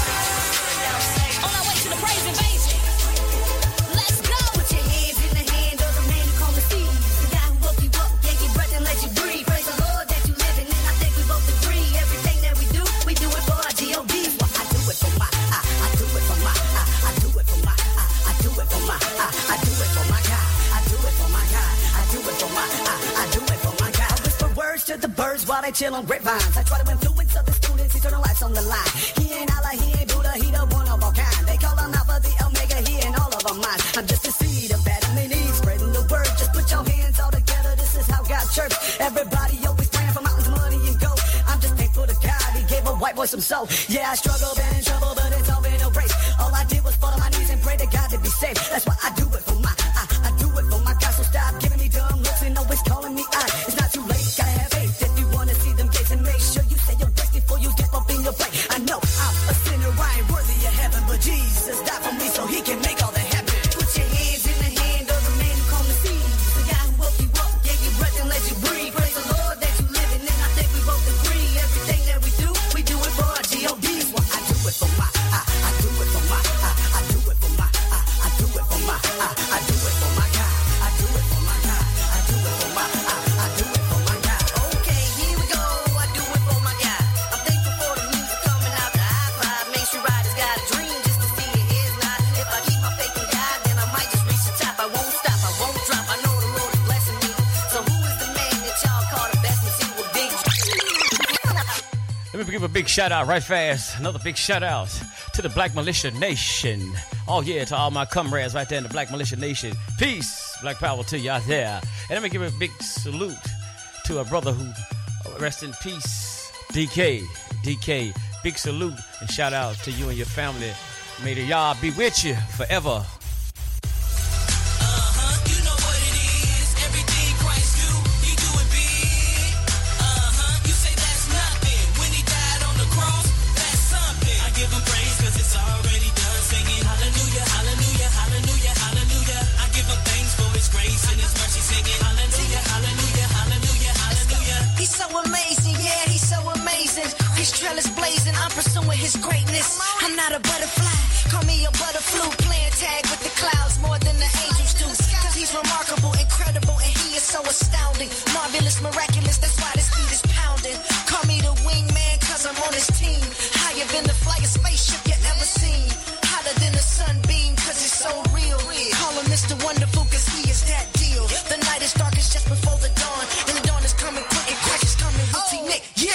On our way to the praise invasion. Let's go. Put your hands in the hand of the man who called the seas. The guy who woke you up, gave you breath and let you breathe. Praise the Lord that you living, and I think we both agree. Everything that we do, we do it for our G O Ds. Well, I do it for my, I, I do it for my, I, I do it for my, I, I do it for my, I, I do it for my God. I do it for my God. I do it for my, I, I do it for my God. I whisper words to the birds while they chill on grapevines. I try to influence other students, eternal lives on the line. He ain't Allah, he ain't Buddha, he the one of a kind. They call him Alpha, the Omega, he ain't all of our minds. I'm just a seed of Adam and Eve, spreading the word. Just put your hands all together, this is how God chirps. Everybody always praying for mountains, money, and gold. I'm just thankful to God, he gave a white boy some soul. Yeah, I struggle, been in trouble, but it's all been a race. All I did was fall on my knees and pray to God to be saved. That's why I do it for my, I, I do it for my God. So stop giving me dumb looks and always calling me out. It's not too late, gotta have faith if you wanna see them gates. And make sure you say your grace before you step up in your plate. I know I'm a sinner, I ain't worthy of heaven, but Jesus died for me so he can make all that happen. Put your hands in the hand of the man who called the seas. The guy who woke you up, gave you breath and let you breathe. Praise the Lord that you living, and I think we both agree. Everything that we do, we do it for our G O Ds. Well, I do it for my, I, I do it for my, I, I do it for my, I, I do it for my, I, I do it for my God. I do it for my God. I do it for my, I, I do it for my God. Okay, here we go. I do it for my God. I'm thankful for the music coming out the iPod. Main Street Riders got a dream just to see it. Here's not. If I keep my faith in God, then I might just reach the top. I won't stop. I won't drop. I know the Lord is blessing me. So who is the man that y'all call the best? And see what big. Let me give a big shout out right fast. Another big shout out to the Black Militia Nation Oh, yeah, to all my comrades right there in the Black Militia Nation. Peace, Black Power to you out there. And let me give a big salute to a brother who, rest in peace, D K. D K, big salute and shout out to you and your family. May the Yah be with you forever. Blazing, I'm pursuing his greatness. I'm not a butterfly, call me a butterfly. Playing tag with the clouds more than the angels do. Cause he's remarkable, incredible, and he is so astounding. Marvelous, miraculous, that's why this beat is pounding. Call me the wingman, cause I'm on his team. Higher than the flyest spaceship you ever seen. Hotter than the sunbeam, cause it's so real. Call him Mister Wonderful, cause he is that deal. The night is darkest just before the dawn, and the dawn is coming quick and crash is coming with T-Nick. Yeah.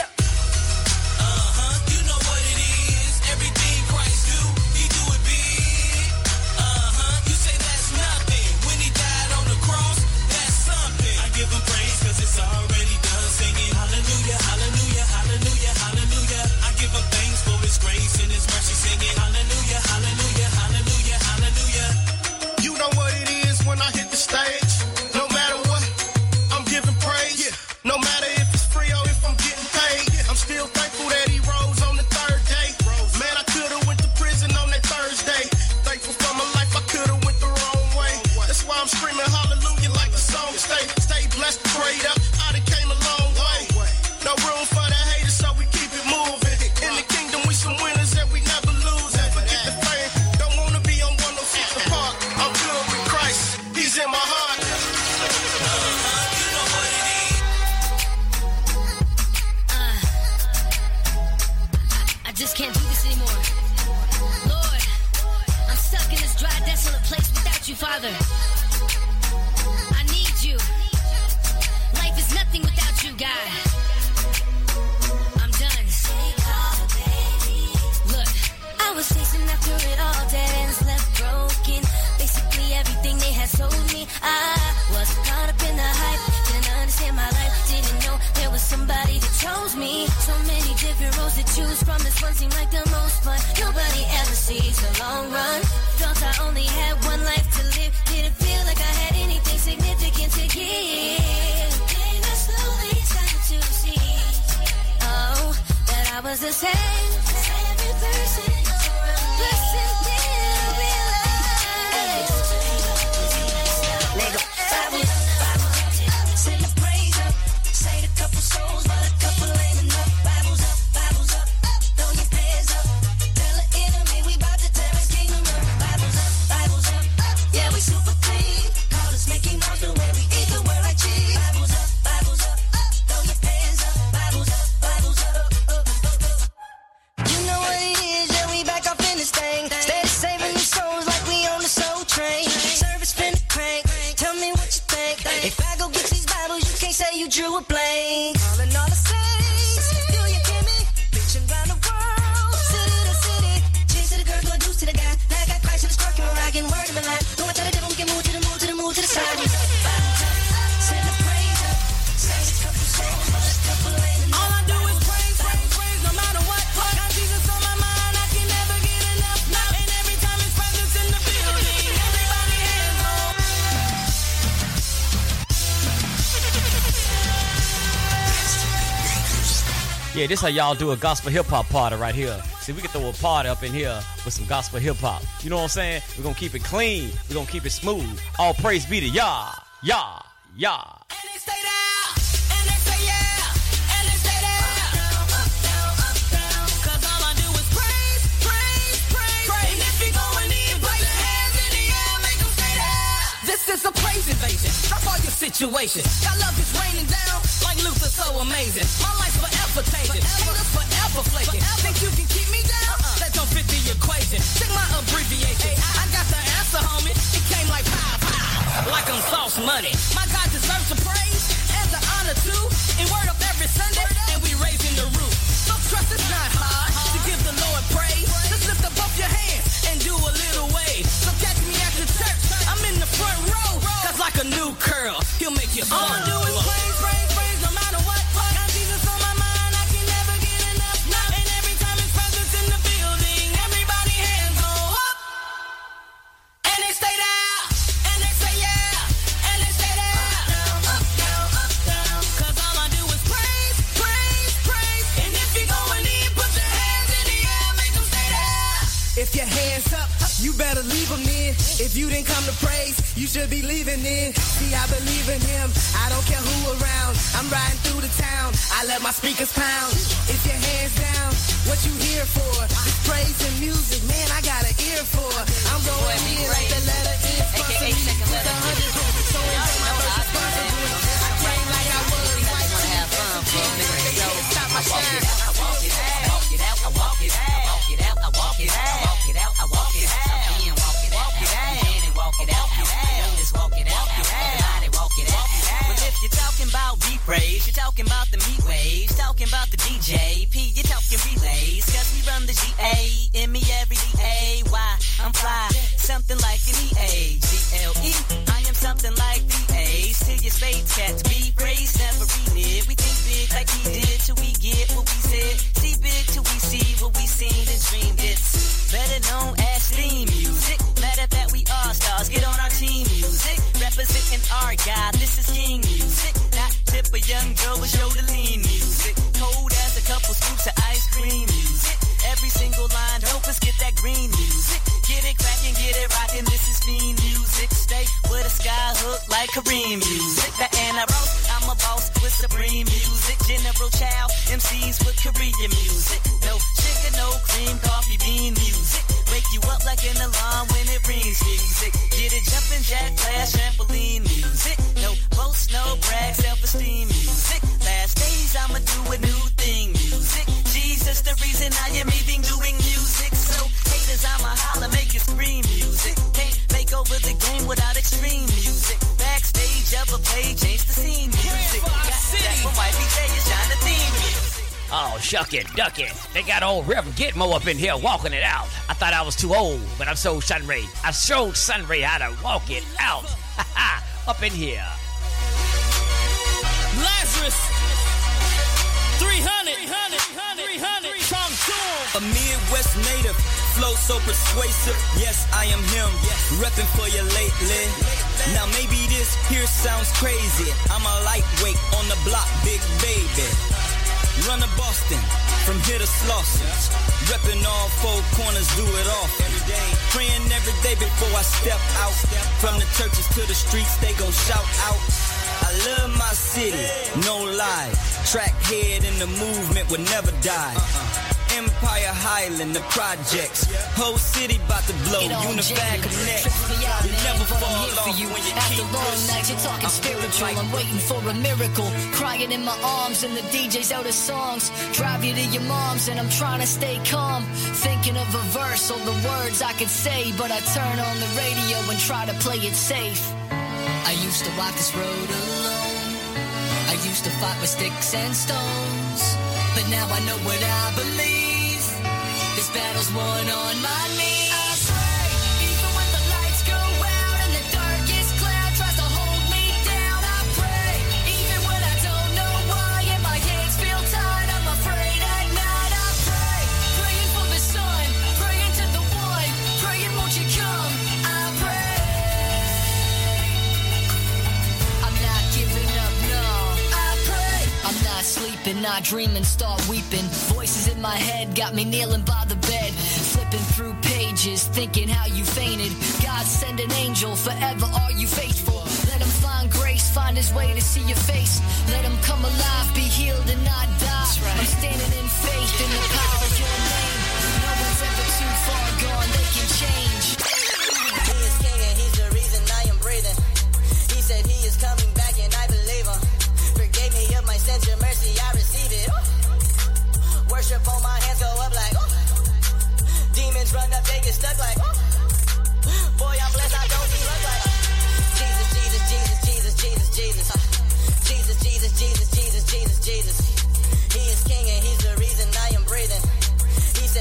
Yeah, this how y'all do a gospel hip-hop party right here. See, we can throw a party up in here with some gospel hip-hop. You know what I'm saying? We're going to keep it clean. We're going to keep it smooth. All praise be to Yah, Yah, Yah. This is a praise invasion. Drop all your situation. God love is raining down like Luther, so amazing. My life's forever taken. Haters forever flaking. Think you can keep me down? Uh-uh. That don't fit the equation. Check my abbreviation. I got the answer, homie. It came like pow, pow. Like I'm sauce money. My God deserves the praise and the honor too. And word up every Sunday, and we raising the roof. So trust is not hard. to give the Lord praise. Just lift up both your hands and do a little wave. So catch me after church, I'm in the front row. Cause like a new curl, he'll make you all I do is praise, praise, praise, no matter what. Got Jesus on my mind, I can never get enough. And every time his presence in the building, everybody hands go up. And they stay there, and they say yeah, and they stay there. Up, down, up, down. Cause all I do is praise, praise, praise. And if you're going in, put your hands in the air, make them stay there. If your hands up, you better leave them in. If you didn't come to praise, you should be leaving in. See, I believe in him. I don't care who around. I'm riding through the town. I let my speakers pound. If your hands down, what you here for? It's praise and music, man, I got an ear for. I'm going in like the letter E. A K A second letter. So it's my first responsibility. I came like I was. Like to have fun for a minute. So stop my shine. I walk it out. I walk it out. I walk it out. I walk it out. I walk it out. I walk it out. I walk it out. Walk it out. Walk it out. Just walk it out. Everybody walk it out. Well, if you're talking about beat praise, you're talking about the meat waves, talking about the D J P, you're talking relays, cause we run the G A, M E every D A, why? I'm fly, something like an E A, G L E, I am something like D A's, to your space cats, be praised, never relive, we think big like he did, till we get what we said, see big till we see what we seen and dreamed, it's better known as theme music, matter that we are stars, get on our team music, representing our God, this is king music, not tip a young girl with shoulder lean music, cold as a couple scoops of ice cream music, every single line help us get that green music, get it crackin', get it rockin', this is fiend music, stay with a sky hook like Kareem music, the Anna Rose, I'm a boss with supreme music, General Chow, M Cs with Korean music, no sugar, no cream, coffee bean music, wake you up like an alarm when it rings music, get it jumpin' jack class, trampoline music, no boast, no brag, self-esteem music, last days I'ma do a new thing music, Jesus the reason I am even doing music, so haters I'ma holler, make it scream music, can't make over the game without extreme music, backstage of a play, change the scene music, got that from Y B J is trying to theme music. Oh, shuck it, duck it. They got old Reverend Gitmo up in here walking it out. I thought I was too old, but I've showed Sunray. I showed Sunray how to walk it out. Up in here. Lazarus, three hundred, three hundred, three hundred, Tom Tool. A Midwest native, flow so persuasive. Yes, I am him. Reppin' for you lately. Now maybe this here sounds crazy. I'm a lightweight on the block, big baby. Run to Boston, from here to Slauson. Reppin' all four corners, do it all every day. Praying every day before I step out. From the churches to the streets, they gon' shout out. I love my city, no lie. Track head in the movement would never die. Empire Highland, the projects. Whole city about to blow. Unified Connect. You never fall off you. when you After keep long pushing. nights, you're talking spiritual. I'm waiting for a miracle. Crying in my arms and the D J's out of songs. Drive you to your mom's and I'm trying to stay calm. Thinking of a verse or the words I could say, but I turn on the radio and try to play it safe. I used to walk this road alone. I used to fight with sticks and stones. But now I know what I believe. This battle's won on my knees. I pray, even when the lights go out and the darkest cloud tries to hold me down. I pray, even when I don't know why and my hands feel tied. I'm afraid at night. I pray, praying for the sun, praying to the one, praying won't you come? I pray. I'm not giving up, no. I pray. I'm not sleeping, not dreaming, start weeping. Voices in my head got me kneeling by the bed, flipping through pages, thinking how you fainted. God send an angel, forever are you faithful. Let him find grace, find his way to see your face. Let him come alive, be healed and not die. I'm standing in faith in the power of your name. No one's ever too far gone, they can change. He is king and he's the reason I am breathing. He said he is coming back and I believe him. Forgave me of my sins, your mercy, I receive it. Ooh. Worship on my hands go up like, ooh. Demons run up, they get stuck like, ooh. Boy, I'm blessed, I don't need luck like, Jesus, Jesus, Jesus, Jesus, Jesus, Jesus. Uh, Jesus, Jesus, Jesus, Jesus, Jesus, Jesus. He is king and he's the reason I am breathing. He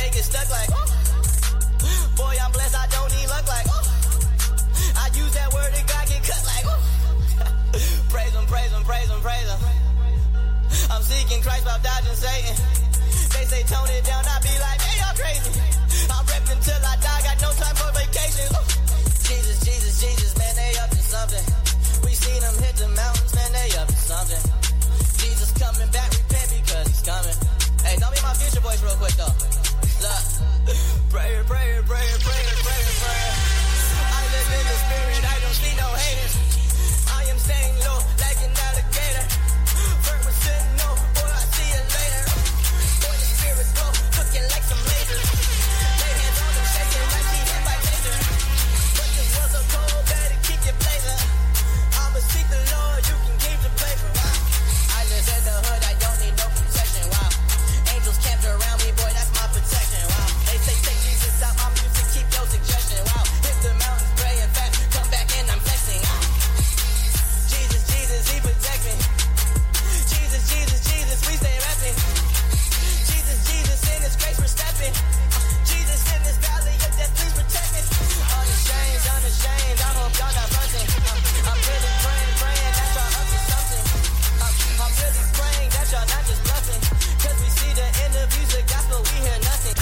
they get stuck like, boy, I'm blessed, I don't need luck like, I use that word and God get cut like, praise him, praise him, praise him, praise him. I'm seeking Christ while dodging Satan. They say tone it down, I be like, hey, y'all crazy. I rep until I die, got no time for vacation. Jesus, Jesus, Jesus, man, they up to something. We seen them hit the mountains, man, they up to something. Jesus coming back, repent because he's coming. Hey, don't be my future voice real quick though. Look, prayer, prayer, prayer, prayer, prayer, prayer. I live in the spirit, I don't see no haters. I am staying low like an alligator. Firm with sin, no, boy, I see it later. Boy, the spirit glow, looking like some lasers. Lay hands on them, shaking like she hit by taser. But this world so cold, better keep your blazer. I'ma seek the Lord, you can keep the paper. I live in the hood, I don't need no protection. Wow, angels camped around me, boy, that's my protection. Wow, they say take Jesus out my music, keep your suggestion. Wow, hit the mountains, pray and fast, come back and I'm flexing. Wow. Jesus, Jesus, he protect me. Jesus, Jesus, Jesus, we stay rapping. Jesus, Jesus, in his grace we're stepping. Jesus, in this valley of death, please protect me. Unashamed, unashamed, I hope y'all not buzzing. I'm, I'm really praying, praying that y'all up to something. I'm, I'm really praying that y'all not just bluffing. Cause we see the interviews, the gospel, we hear nothing.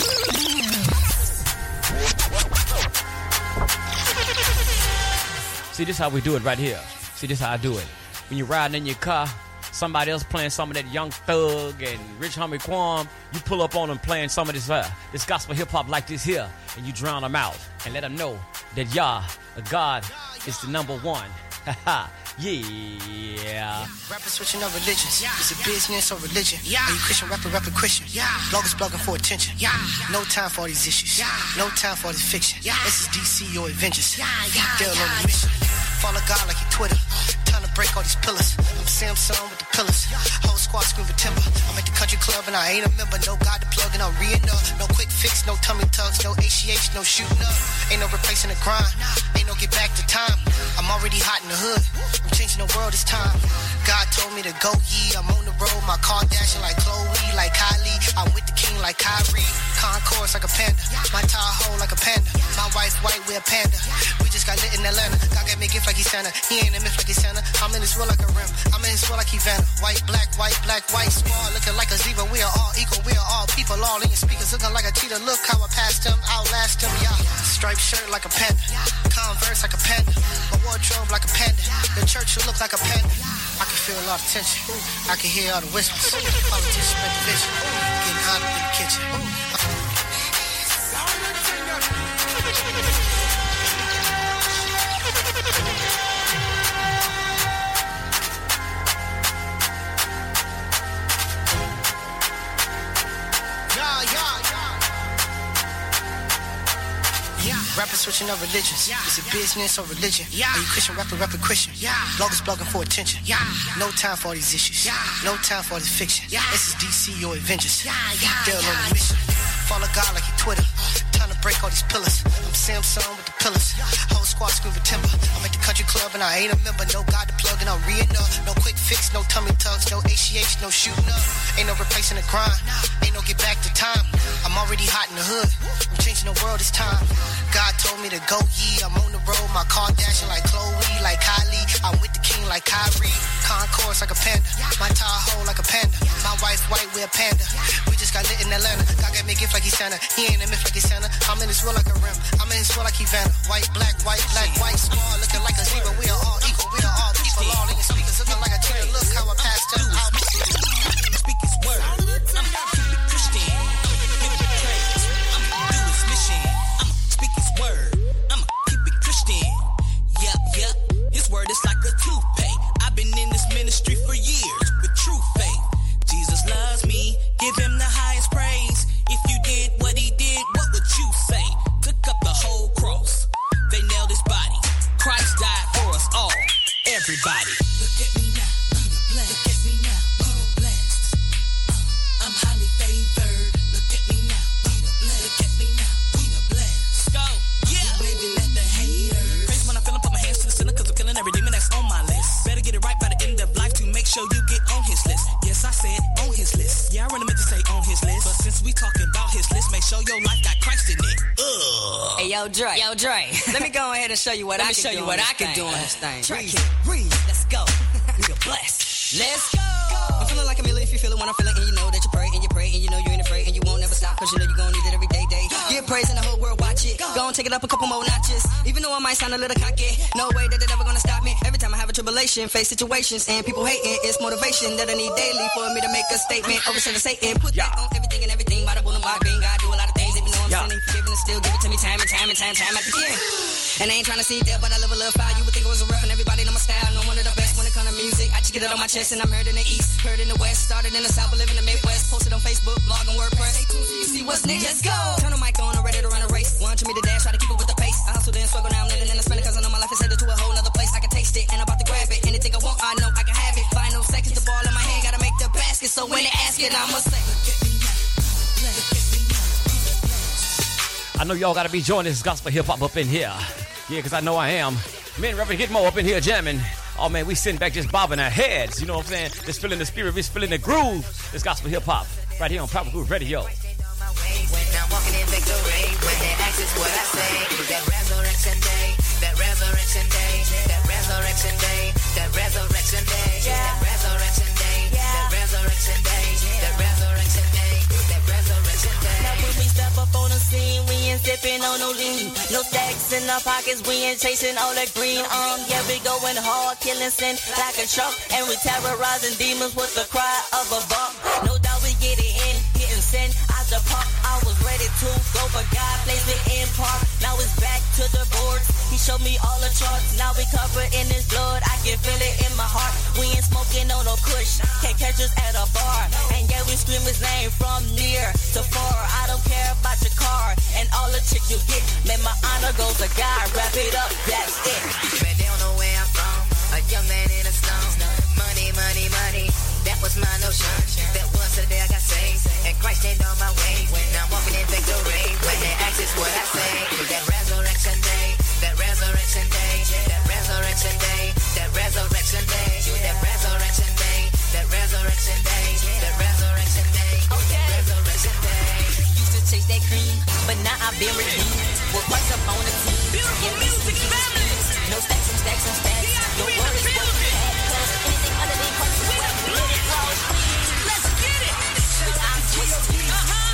See, this how we do it right here. See, this how I do it. When you're riding in your car, somebody else playing some of that Young Thug and Rich Homie Quan, you pull up on them playing some of this uh, this gospel hip-hop like this here, and you drown them out and let them know that Yah, God, is the number one. Haha, yeah. Rappers switching up religions. Is it business or religion? Are you Christian rapper, rapper Christian? Bloggers blogging for attention. No time for all these issues. No time for all this fiction. This is D C or Avengers. They're on a mission. Follow God like he Twitter. Time to break all these pillars. I'm Samson with the pillars. Whole squad scream for timber. I'm at the country club and I ain't a member. No God to plug and I'm re up. No quick fix, no tummy tugs, no H G H, no shooting up. Ain't no replacing the grind. Ain't no get back to time. I'm already hot in the hood. I'm changing the world this time. God told me to go ye. I'm on the road. My car dashing like Chloe, like Kylie. I'm with the king like Kyrie. Concourse like a panda. My Tahoe like a panda. My wife white, we a panda. We just got lit in Atlanta. God got me a gift like he's Santa. He ain't a myth like he's Santa. I'm in this world like a rim. I'm in this world like Ivana. White, black, white, black, white. Squad looking like a zebra. We are all equal. We are all people. All in your speakers looking like a cheetah. Look how I passed him. Outlast him. Yeah. Striped shirt like a panda. Converse like a panda. My wardrobe like a panda. The church will look like a panda. I can feel a lot of tension. I can hear all the whispers. Politicians spread division. Getting hot up in the kitchen. Rappers switching up religions. Is it business or religion? Are you Christian rapper, rapper Christian? Bloggers blogging for attention. No time for all these issues. No time for all this fiction. This is D C or Avengers. They're on a mission. Follow God like he Twitter. Time to break all these pillars. I'm Samson with the pillars. Whole squad scream for timber. I'm at the country club and I ain't a member. No God to plug and I'm re up. No quick fix, no tummy tugs, no H G H, no shooting up. Ain't no replacing the grind. Ain't no get back to time. I'm already hot in the hood. I'm changing the world this time. God told me to go ye. I'm on the road. My car dashing like Chloe, like Kylie. I'm with the king like Kyrie. Concourse like a panda. My Tahoe like a panda. My wife white, we a panda. We just got lit in Atlanta. God got me a gift like he's Santa. He ain't a myth like he's Santa. I'm in this world like a rim. I'm in this world like Ivana. White, black, white, black, white. Squad looking like a zebra. We are all equal. We are all people. All in the speakers looking like a cheetah. Look how I passed him out. Speak his word. I'ma keep it Christian. Give it praise. I'ma do his mission. I'ma speak his word. I'ma keep it Christian. Yep, yep. His word is like a toothpaste. I've been in this ministry for years with true faith. Jesus loves me. Give him the highest praise. If you did what he did, what would you say? Took up the whole cross. They nailed his body. Christ died for us all. Everybody. Look at me now. Look at me now. Yo, Dre. Yo, Dre. Let me go ahead and show you what Let I me can show do you on what this I can thing. do on this thing. Track Breathe. it. Breathe. Let's go. You're blessed. Let's go. I'm feeling like a million if you feeling what I'm feeling, and you know that you pray and you pray and you know you ain't afraid and you won't never stop, cause you know you're gonna need it every day, day. Give praise and the whole world watch it. Go and take it up a couple more notches. Even though I might sound a little cocky, no way that it ever gonna stop me. Every time I have a tribulation, face situations and people hating, it's motivation that I need daily for me to make a statement. Oversend to Satan, put that on everything and everything. Bada boom, bada bing, I do a lot of things, even though I'm Yeah. sinning, forgiving and still give it to me time and time and time, time after again. And I ain't trying to see that, but I live a little fire. You would think it was a rap, and everybody know my style. No one of the best when it comes to music. I just get it on my chest, and I'm heard in the east, heard in the west, started in the south, but live in the Midwest. Posted on Facebook, blog and WordPress. You see what's next? Let's go. Turn the mic on, I'm ready to run a race. Want me to dash, try to keep it with the pace. I hustle then struggle, now I'm living in the spinning, cause I know my life is headed to a whole nother place. I can taste it, and I'm about to grab it. Anything I want, I know I can have it. Final seconds, the ball in my hand, gotta make the basket. So when they ask it, I'ma say. I know y'all gotta be joining this gospel hip hop up in here. Yeah, cause I know I am. Man, Reverend Gitmo up in here jamming. Oh man, we sitting back just bobbing our heads. You know what I'm saying? Just feeling the spirit, just feeling the groove. This gospel hip hop right here on Power Groove Radio. When I'm walking in victory, when they ask is what I say. That resurrection day, that resurrection day, that resurrection day, that resurrection day, that resurrection day, that resurrection day, that resurrection day, that resurrection day. Now when we step up on the scene, we ain't sipping on no lean. No stacks in our pockets, we ain't chasing all that green. Um, yeah, we going hard, killing sin like a truck, and we terrorizing demons with the cry of a buck. No doubt we get it in, getting sin out the park. I was ready to go, but God placed me in park. Now it's back to the boards. He showed me all the charts. Now we covered in his blood. I can feel it in my heart. We ain't smoking on no kush. Can't catch us at a bar. And yeah, we scream his name from near to far. I don't care about your car and all the chick you get. Man, my honor goes to God. Wrap it up, that's it. Man, they don't know where I'm from. A young man in a slum. Money, money, money. That was my notion. That was the day I got saved. And Christ ain't on my way. Now I'm walking in victory. When they ask is what I say. That resurrection day. That resurrection day. That resurrection day. That resurrection day. That resurrection day. That resurrection day. That resurrection day. That resurrection day. Used to chase that cream, but now I've been redeemed. With Christ up on the team. Beautiful music family. No stacks and stacks and stacks. No worries what we had. Cause anything other than Christ is what we let it roll. Let's get it. I'm twisted.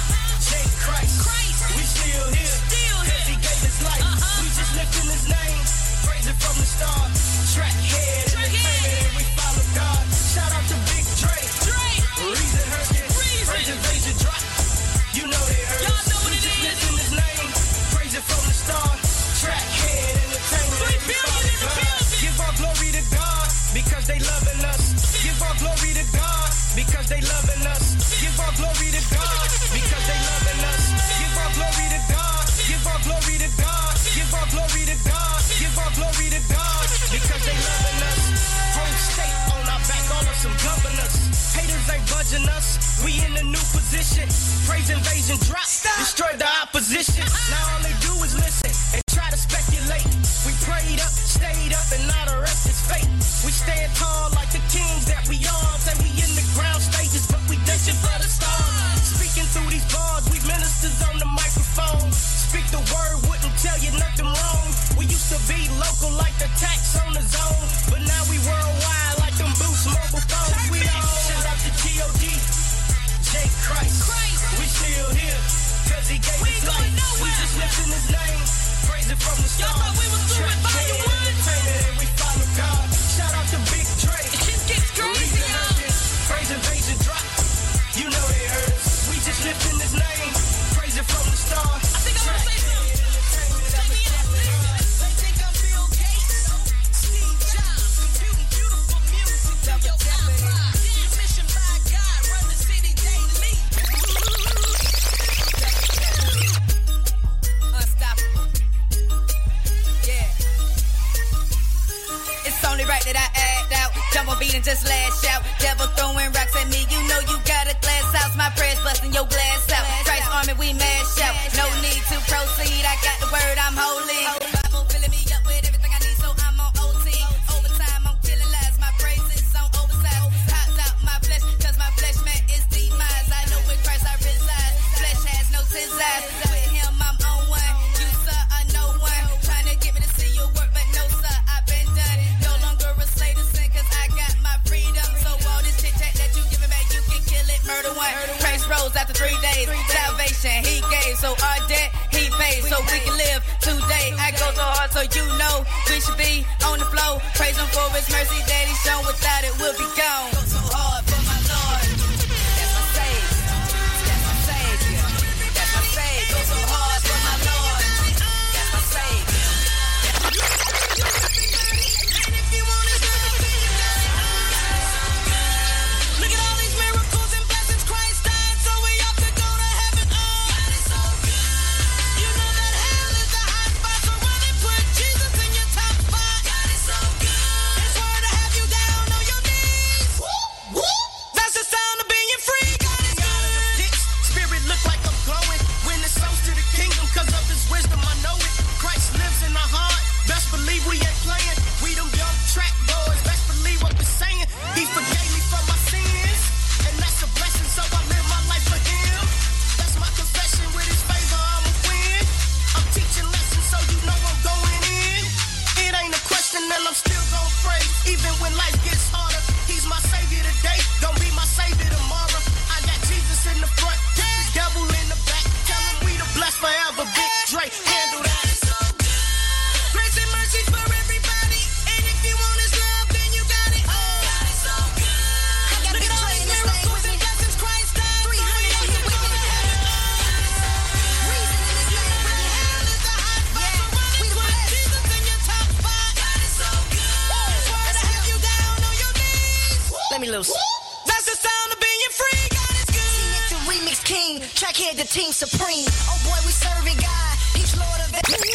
J Christ. Christ. We still here. Still here. He gave his life. We just lifting his name. Praise it from the start. Track head. Track head. And we follow God. Shout out to Big Dre. Dre. Reason Hurricane. Praise Invasion drop. You know they heard. Y'all know what it is. Lifting his name. Praise it from the start. Track head. Entertainment. And we follow God. Give our glory to God. Because they loving us. Give our glory to God. Because they loving us. Give our glory to God. Because they loving us. Give our glory to God. Give our glory to God. Give our glory to God. Give our glory to God. Because they loving us. Whole state on our back, all of some governors. Haters ain't budging us. We in a new position. Praise Invasion drop. Destroy the opposition. Now all they do is listen and try to speculate. We prayed up, stayed up, and now the rest is fate. We stand tall like the kings that we are. Say we in the ground stages, but we dishing for the stars. Speaking through these bars, we ministers on the microphone. Speak the word, wouldn't tell you nothing wrong. We used to be local like the tax on the zone, but now we worldwide like them Boost mobile phones. We on. Shout out to G O D, J Christ. We still here, cause he gave his life. We just lifting his name, praise it from the start. Y'all thought we was through with volume one? Entertainment and we follow God. Shout out to Big Dre. It just gets crazy, Praise Invasion drop. You know they heard us. We just lifting his name, praise it from the start. I think I'm gonna say something. Check me out. They think I'm Bill Gates, Steve Jobs, computing beautiful music to your iPod. Commissioned by God, run the city daily. Unstoppable. Yeah. Heard of one, Christ rose after three days. Salvation he gave, so our debt he paid, so we can live today. I go so hard, so you know we should be on the flow. Praise him for his mercy that he's shown. Without it, we'll be gone. Go so hard for my Lord. That's my savior. That's my savior. That's my savior. Go so hard for my Lord. That's my savior. Look at all these miracles and blessings. Christ died, so we have to go to heaven. Oh, God is so good. You know that hell is the hot spot, so why they put Jesus in your top spot? God is so good. It's hard to have you down on your knees. Woo, woo. That's the sound of being free. God is good. Spirit look like I'm glowing. When it souls to the kingdom, cause of his wisdom, I know it. Christ lives in our heart. Best believe we ain't playing. We them young track boys. Best believe what we're saying. He forgave me for my sins, and that's a blessing. So I live my life for him. That's my confession. With his favor, I'ma win. I'm teaching lessons, so you know I'm going in. It ain't a question, and I'm still gon' pray. Even when life gets harder, he's my savior today. Don't be my savior tomorrow. I got Jesus in the front, the devil in the back. Tell him we the blessed forever. Big Dre, handle that. Grace and mercy for everybody, and if you want his love, then you got it. Oh, God is so good. Look at all these miracles and blessings. Christ died, three hundred and we go to heaven. Reason in his name, hell is the hot spot, so why they put Jesus in your top spot? God is so good. It's hard to have you down on your knees. Let me loose. That's the sound of being free. God is good. It's the remix king, trackhead the team supreme. Oh boy, we serving God. He's Lord of everything.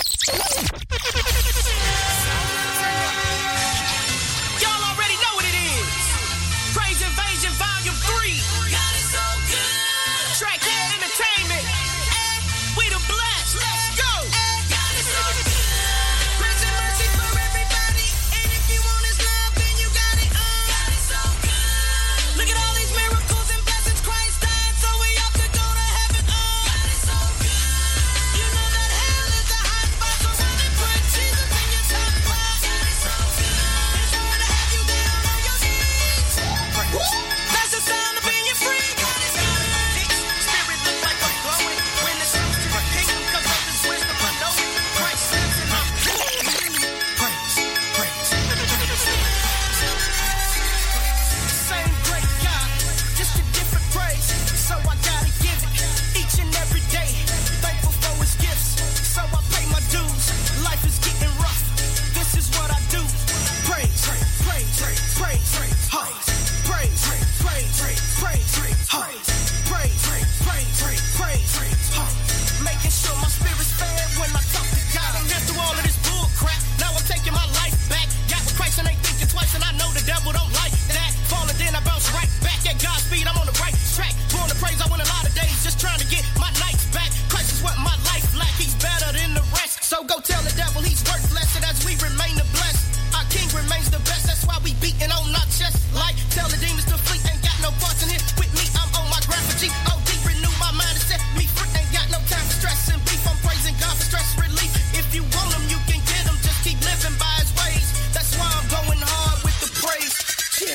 Y'all already know what it is. Praise Invasion Volume three. God is so good. Trackhead Entertainment. We the blessed. Let's go. God is so good. Grace and mercy for everybody. And if you want his love, then you got it. Oh, God is so good. Look at all these miracles and blessings. Christ died, so we have to go to heaven. Oh, God is so good. You know that hell is the hot spot, so why they put Jesus in your top spot? God is so good. It's hard to have you down on your knees. That's the sound of being free. God is good. Spirit look like I'm glowing. When it comes to the kingdom, cause of his wisdom, I know it. Christ lives in our praise, praise. Same great God, just a different praise. So I gotta give it each and every day. Thankful for his gifts, so I pay my dues. Life is getting rough. This is what I do. Praise, praise, praise, praise, praise, praise, praise, praise, praise, praise, praise, praise, praise, making sure my spirit's fed when I talk to God. I'm here through all of this bull crap. Now I'm taking my life back. Got with Christ and ain't thinking twice, and I know the devil don't like that. Falling, then I bounce right back at God's speed. I'm on the right track. Born to praise, I went a lot of days just trying to get my nights back. Christ is what my life lack. He's better than the rest. So go tell the devil he's worthless, and as we remain the blessed, our King remains the best. That's why we beating on our chest. Like tell the demons to flee. Ain't got no parts in here with me. I'm on my graphic. O D renew my mind and set me free. Ain't got no time for stress and beef. I'm praising God for stress relief. If you want him, you can get him. Just keep living by his ways. That's why I'm going hard with the praise. Yeah.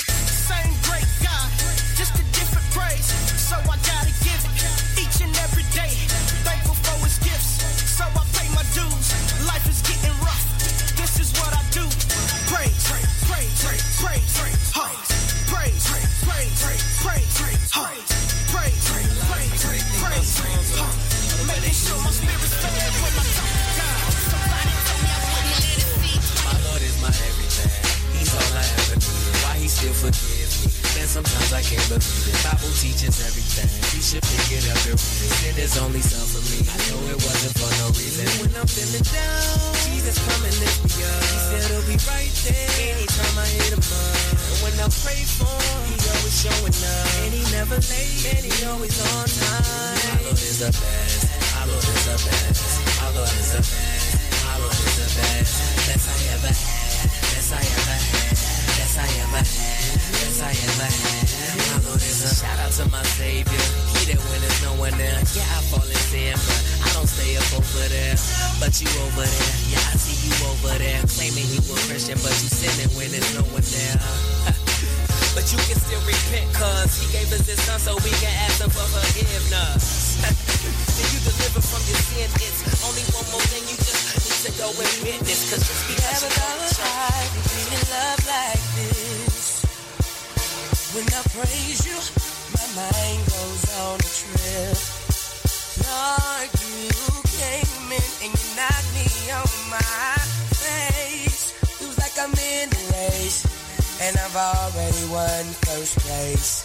Same great God, just a different praise. So I gotta give it each and every day. Thankful for his gifts, so I pay my dues. Life is getting rough. This is what I do. Praise, praise, praise, praise, praise, praise, praise, praise, praise, praise, praise, praise, praise, praise, praise. Making sure my spirit's fed when I talk to God. Somebody tell me I wouldn't let it be. My Lord is my everything. He's all I ever needed. Why he still forgives me? Man, sometimes I can't believe it. Bible teaches everything. We should pick it up and read it. Sin is only some for me. I know it wasn't for no reason. When I'm feeling down, Jesus come and lift me up. He said he'll be right there anytime I hit him up. And when I pray for him, he always showing up. And he never late, and he always on time. My Lord is the best. My Lord is the best. My Lord is the best. My Lord is the best. Best I ever had. Best I ever had. Best I ever had. Best I ever had. My Lord is a shout out to my Savior. He there when there's no one there. Yeah, I fall in sin, but I don't stay up over there. But you over there, yeah, I see you over there. Claiming you a Christian, but you sinning when there's no one there. But you can still repent, cause he gave gave us his son so we can ask him for forgiveness. Then you deliver from your sin. It's only one more thing you just need to go and witness. Cause just because Never thought I'd be in love like this. When I praise you, my mind goes on a trip. Lord, you came in and you knocked me on my face. Feels like I'm in the race, and I've already won first place.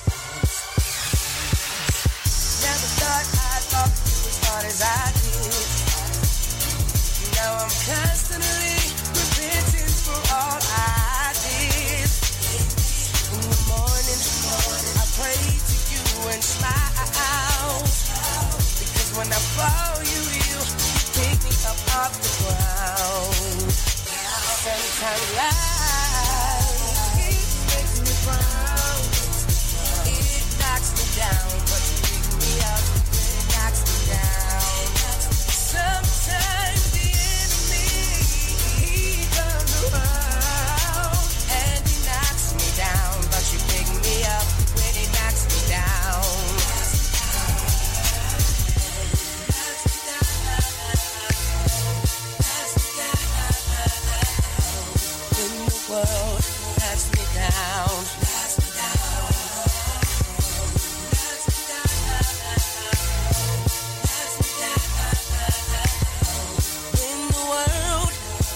Never thought I'd walk through as hard as I did. Now I'm constantly repenting for all I did. In the morning, I pray to you and smile. Because when I fall, you, you pick me up off the ground. Sometimes life makes me frown. It knocks me down, but you pick me up when it knocks me down. Sometimes the enemy, he comes around and he knocks me down, but you pick me up when he knocks me down. When the world knocks me down, knocks me down. In the world,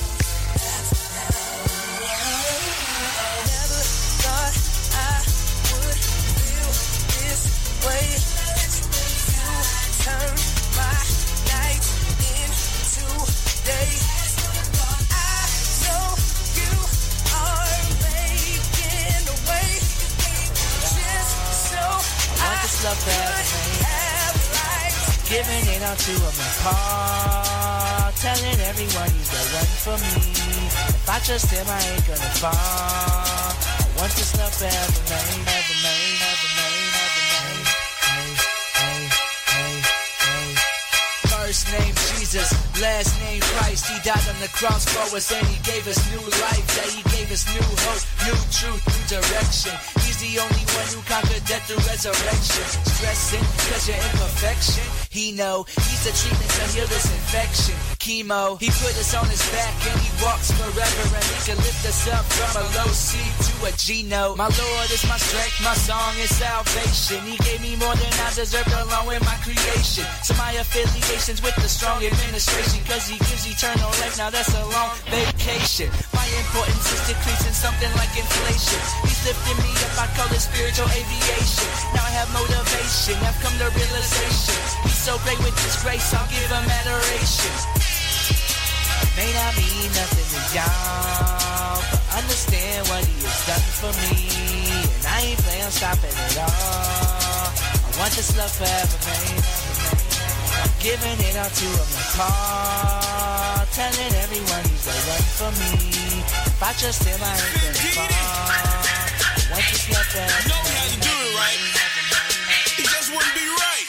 never thought I would feel this way. You turn my nights into day. I know you are making a way, just so I love that have life. Giving it all to him apart, telling everyone he's the one for me. If I trust him, I ain't gonna fall. I want this love forever, man, ever, man, ever, man, ever, man. Hey, hey, hey, hey. First name Jesus, last name Christ. He died on the cross for us and he gave us new life. Yeah, he gave us new hope, new truth, new direction. He's the only one who conquered death through resurrection. Stressing, pleasure, imperfection. He know he's the treatment to heal this infection. Chemo, he put us on his back and he walks forever, and he can lift us up from a low C to a G note. My Lord is my strength, my song is salvation. He gave me more than I deserved along with my creation. So my affiliations with the strong administration, cause he gives eternal life, now that's a long vacation. My importance is decreasing, something like inflation. He's lifting me up, I call it spiritual aviation. Now I have motivation, I've come to realization. He's so great with his grace, I'll give him adoration. May not mean nothing to y'all, but understand what he has done for me, and I ain't planning on stopping at all. I want this love forever, man. I'm giving it all to him apart, telling everyone he's the one for me. If I trust him, I ain't gonna fall. I want this love forever. You know he had to do it right. It just wouldn't be right.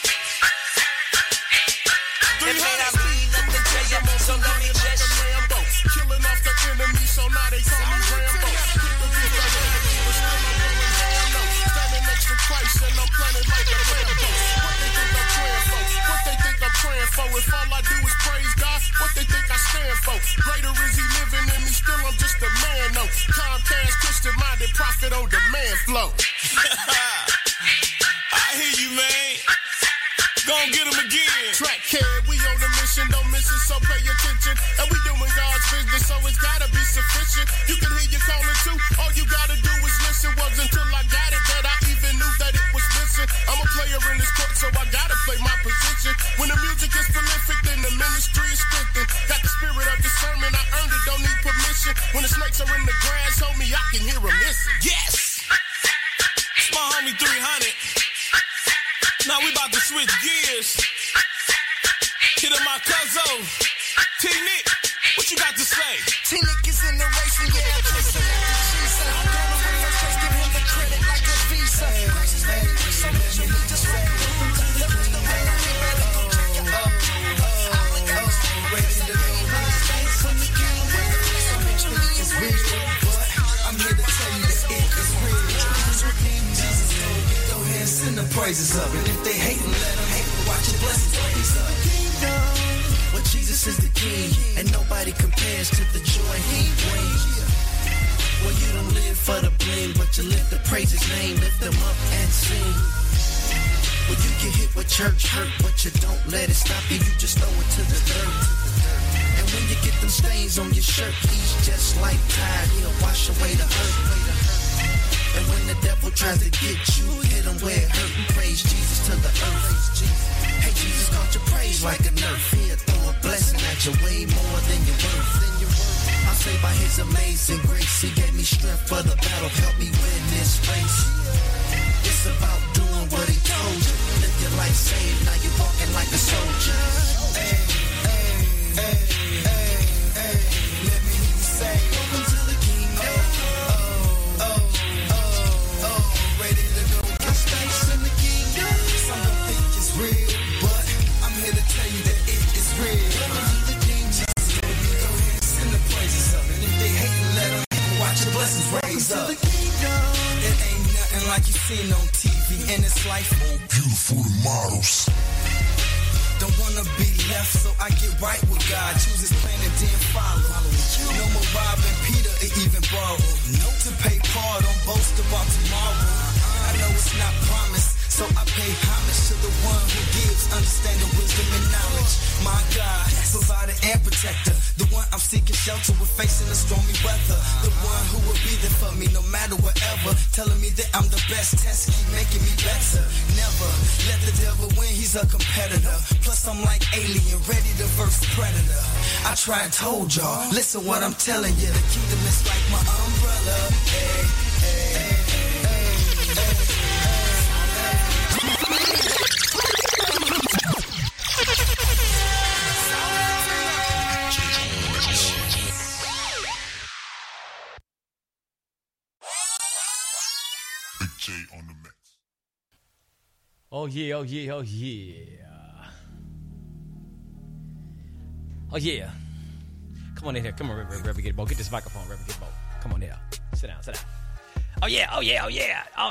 It may not mean nothing to you, so let me just Rambo, killing off the enemy, so now they call me Rambo. Standing next to Christ and I'm planning like a Rambo. What they think I'm praying for? What they think I'm praying for? If all I do is praise God, what they think I stand for? Greater is he living in me, still I'm just a man, no. Comcast, Christian-minded prophet on demand flow. I hear you, man. Gon' get him again. Track kid, we on the mission, don't miss it, so pay attention. And we doing God's business, so it's gotta be sufficient. You can hear you calling too, all you gotta do is listen. Wasn't until I got it that I even knew that it was missing. I'm a player in this court, so I gotta play my position. When the music is prolific, then the ministry is strengthened. Got the spirit of discernment, I earned it, don't need permission. When the snakes are in the grass, homie, I can hear them hissing. Yes! It's my homie three hundred. Now we about to switch gears. Hit up my cuzzo. T-Nick, what you got to say? T-Nick is in the race and yeah, listen after Jesus. I'm gonna win first place, give him the credit like a visa. Grace is made me so much you need just right. Look at the way I get better, go check it out. I look at the same way as I do. From the game, so much you need just real. But I'm here to tell you that it is real. Jesus, throw hands sing the praises of it. If they hate, let them hate. Watch your blessings raise up. Well, Jesus is the King, and nobody compares to the joy He brings. Well, you don't live for the bling, but you live to praise His name. Lift them up and sing. Well, you get hit with church hurt, but you don't let it stop you. You just throw it to the dirt. And when you get them stains on your shirt, He's just like tide. He'll wash away the hurt. And when the devil tries to get you, hit him where it hurt and praise Jesus to the earth. Hey, Jesus got your praise like a nerf. He'll throw a blessing at you way more than your worth. I say by His amazing grace, He gave me strength for the battle. Help me win this race. It's about doing what He told you. Live your life saved, now you're walking like a soldier. Hey, hey, hey, hey, hey, let me hear you say, welcome to the kingdom. Oh, oh, oh, oh, ready to go. Get space in the kingdom. Some don't think it's real, but I'm here to tell you that it is real. Welcome to the kingdom. Jesus, go ahead, sing the praises of it. If they hate, let them watch your blessings raise up. It ain't nothing like you seen on T V, and it's life on beautiful models. Don't wanna be left, so I get right with God. Choose His plan and then follow. No more robbing Peter or even borrow. No to pay Paul, don't boast about tomorrow. I know it's not promised, so I pay homage to the one who gives understanding, wisdom, and knowledge. My God, provider and protector. The one I'm seeking shelter with, facing the stormy weather. The one who will be there for me no matter whatever. Telling me that I'm the best, test keep making me better. Never let the devil win, he's a competitor. Plus I'm like alien, ready to verse predator. I tried, told y'all, listen what I'm telling you. The kingdom is like my umbrella. Hey, hey, hey. On the mix. Oh yeah, oh yeah, oh yeah. Oh yeah. Come on in here. Come on, Reverend, Reverend Gitmo. Get this microphone, Reverend Gitmo. Come on here. Sit down, sit down. Oh yeah, oh yeah, oh yeah, oh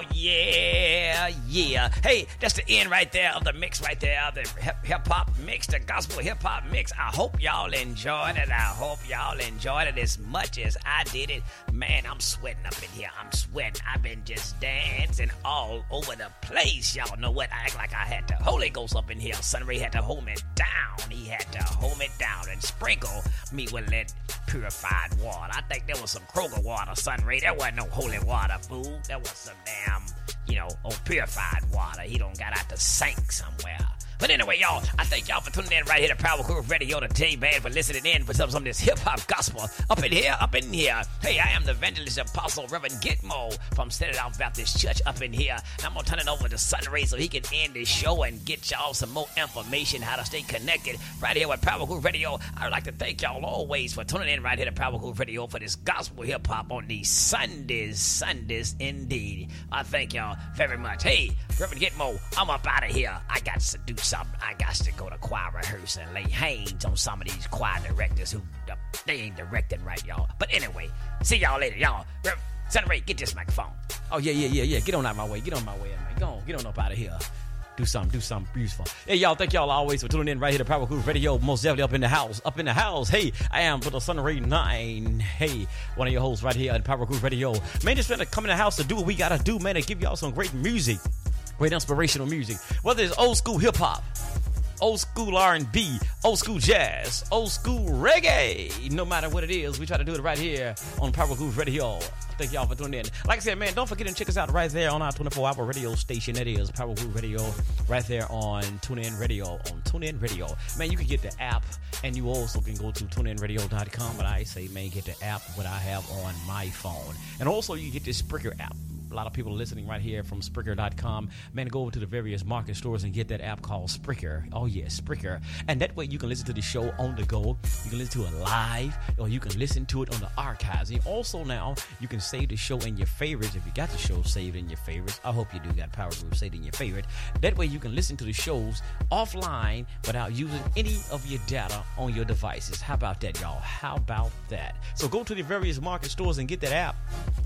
yeah, yeah. Hey, that's the end right there of the mix right there, the hip hop mix, the gospel hip hop mix. I hope y'all enjoyed it. I hope y'all enjoyed it as much as I did it. Man, I'm sweating up in here. I'm sweating. I've been just dancing all over the place. Y'all know what? I act like I had the Holy Ghost up in here. Sunray had to hold me down. He had to hold me down and sprinkle me with that purified water. I think there was some Kroger water, Sunray. There wasn't no holy water. Food. That was some damn, you know, old purified water. He don't got out the sink somewhere. But anyway, y'all, I thank y'all for tuning in right here to Power Groove Radio today, man, for listening in for some, some of this hip-hop gospel up in here, up in here. Hey, I am the evangelist apostle, Reverend Gitmo from Standard Off Baptist Church up in here. And I'm going to turn it over to Sunray so he can end this show and get y'all some more information how to stay connected right here with Power Groove Radio. I would like to thank y'all always for tuning in right here to Power Groove Radio for this gospel hip-hop on these Sundays, Sundays indeed. I thank y'all very much. Hey, Reverend Gitmo, I'm up out of here. I got to do something. I got to go to choir rehearsal and lay hands on some of these choir directors who, uh, they ain't directing right, y'all. But anyway, see y'all later, y'all. Sunray, get this microphone. Oh, yeah, yeah, yeah, yeah. Get on out of my way. Get on my way, man. Go on. Get on up out of here. Do something. Do something beautiful. Hey, y'all. Thank y'all always for tuning in right here to Power Groove Radio. Most definitely up in the house. Up in the house. Hey, I am for the Sunray nine. Hey, one of your hosts right here at Power Groove Radio. Man, just finna come in the house to do what we gotta do, man, to give y'all some great music. Great inspirational music. Whether it's old school hip hop, old school R and B, old school jazz, old school reggae. No matter what it is, we try to do it right here on Power Groove Radio. Thank y'all for tuning in. Like I said, man, don't forget to check us out right there on our twenty-four hour radio station. That is Power Groove Radio right there on TuneIn Radio. On TuneIn Radio. Man, you can get the app, and you also can go to tune in radio dot com. But I say, man, get the app, what I have on my phone. And also, you get this Spreaker app. A lot of people are listening right here from Spreaker dot com. Man, go over to the various market stores and get that app called Spreaker. Oh, yeah, Spreaker. And that way you can listen to the show on the go. You can listen to it live, or you can listen to it on the archives. And also now, you can save the show in your favorites. If you got the show saved in your favorites, I hope you do got Power Groove saved in your favorite. That way you can listen to the shows offline without using any of your data on your devices. How about that, y'all? How about that? So go to the various market stores and get that app.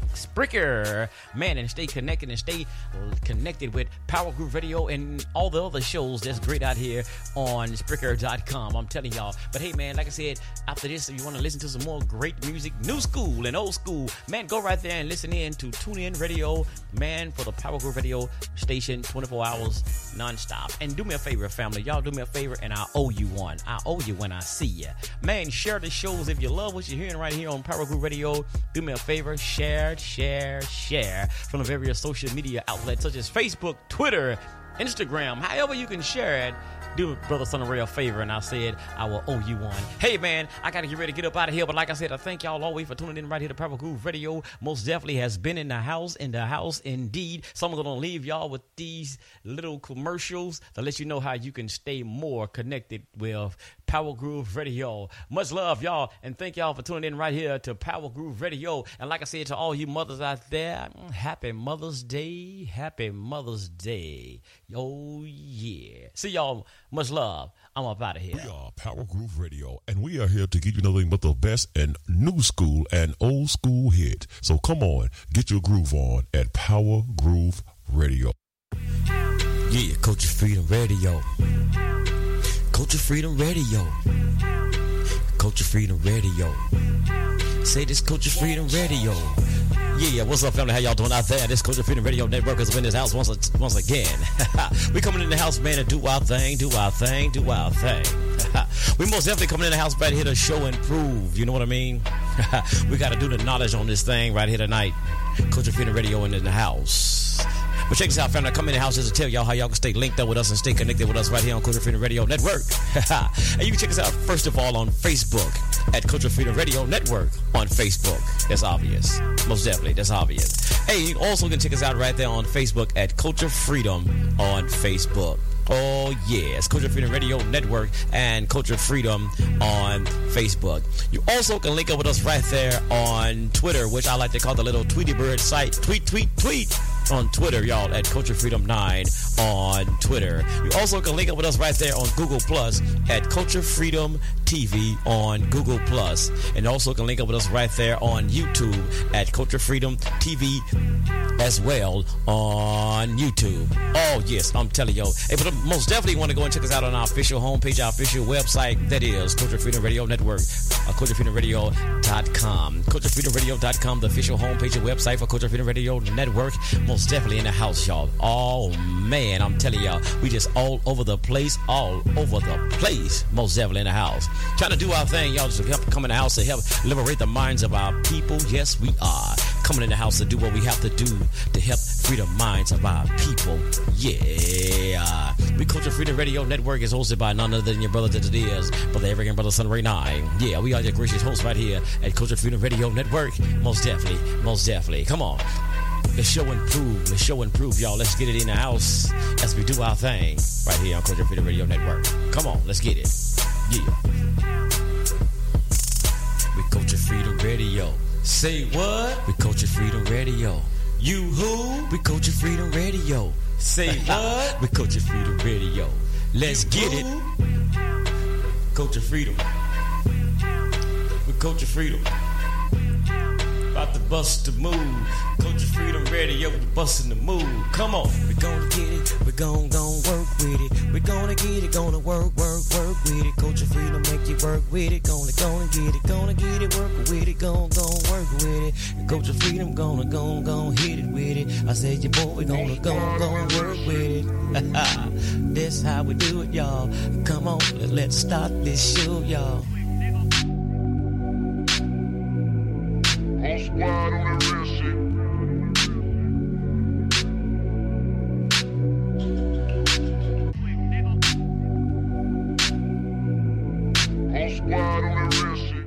Spreaker. Man, and stay connected and stay connected with Power Groove Radio and all the other shows that's great out here on Spreaker dot com. I'm telling y'all. But hey, man, like I said, after this, if you want to listen to some more great music, new school and old school, man, go right there and listen in to TuneIn Radio, man, for the Power Groove Radio station, twenty-four hours nonstop. And do me a favor, family. Y'all do me a favor, and I owe you one. I owe you when I see you. Man, share the shows if you love what you're hearing right here on Power Groove Radio. Do me a favor, share, share, share from the various social media outlets such as Facebook, Twitter, Instagram, however you can share it. Do Brother Son of Ray a favor, and I said I will owe you one. Hey, man, I got to get ready to get up out of here, but like I said, I thank y'all always for tuning in right here to Power Groove Radio. Most definitely has been in the house, in the house indeed. So I'm going to leave y'all with these little commercials to let you know how you can stay more connected with Power Groove Radio. Much love, y'all, and thank y'all for tuning in right here to Power Groove Radio. And like I said to all you mothers out there, happy Mother's Day, happy Mother's Day. Oh, yeah. See y'all. Much love. I'm up out of here. We are Power Groove Radio, and we are here to give you nothing but the best and new school and old school hit. So come on, get your groove on at Power Groove Radio. Yeah, Culture Freedom Radio. Culture Freedom Radio. Culture Freedom Radio. Say this, Culture Freedom Radio. Yeah, what's up, family? How y'all doing out there? This Culture Freedom Radio Network is in this house once once again. We coming in the house, man, to do our thing, do our thing, do our thing. We most definitely coming in the house right here to show and prove. You know what I mean? We got to do the knowledge on this thing right here tonight. Culture Freedom Radio in the house. But check this out, family. I come in the house just to tell y'all how y'all can stay linked up with us and stay connected with us right here on Culture Freedom Radio Network. And you can check us out, first of all, on Facebook at Culture Freedom Radio Network on Facebook. That's obvious. Most definitely, that's obvious. Hey, you also can check us out right there on Facebook at Culture Freedom on Facebook. Oh, yes. Culture Freedom Radio Network and Culture Freedom on Facebook. You also can link up with us right there on Twitter, which I like to call the little Tweety Bird site. Tweet, tweet, tweet on Twitter, y'all, at Culture Freedom nine on Twitter. You also can link up with us right there on Google Plus at Culture Freedom T V on Google Plus. And also can link up with us right there on YouTube at Culture Freedom T V as well on YouTube. Oh, yes, I'm telling you. Hey, but most definitely want to go and check us out on our official homepage, our official website. That is Culture Freedom Radio Network, uh, Culture Freedom Radio dot com. Culture Freedom Radio dot com, the official homepage and website for Culture Freedom Radio Network. Most definitely in the house, y'all. Oh, man, I'm telling y'all, we just all over the place, all over the place. Most definitely in the house. Trying to do our thing, y'all, just help come in the house to help liberate the minds of our people. Yes, we are. Coming in the house to do what we have to do to help free the minds of our people. Yeah. We Culture Freedom Radio Network is hosted by none other than your brother that it is, Brother Eric and Brother Son Ray nine. Yeah, we are your gracious hosts right here at Culture Freedom Radio Network. Most definitely, most definitely. Come on. Let's show and prove. Let's show and prove, y'all. Let's get it in the house as we do our thing right here on Culture Freedom Radio Network. Come on, let's get it. Yeah. We Culture Freedom Radio. Say what? We Culture Freedom Radio. You who? We Culture Freedom Radio. Say what? We Culture Freedom Radio. Let's you get who? It. Culture Freedom. We Culture Freedom. About to bust the move. Culture Freedom Radio, we busting the move. Come on. We're gonna get it. We're gonna, gonna work with it. We're gonna get it. Gonna work, work, work with it. Culture Freedom make you work with it. Gonna, gonna get it. Gonna get it. Work with it. Gonna, gonna work with it. And Culture Freedom gonna, gonna, gonna hit it with it. I said, your boy, we gonna, gonna, gonna work with it. That's how we do it, y'all. Come on, let's start this show, y'all. Whole squad on that real shit. Whole squad on that real shit.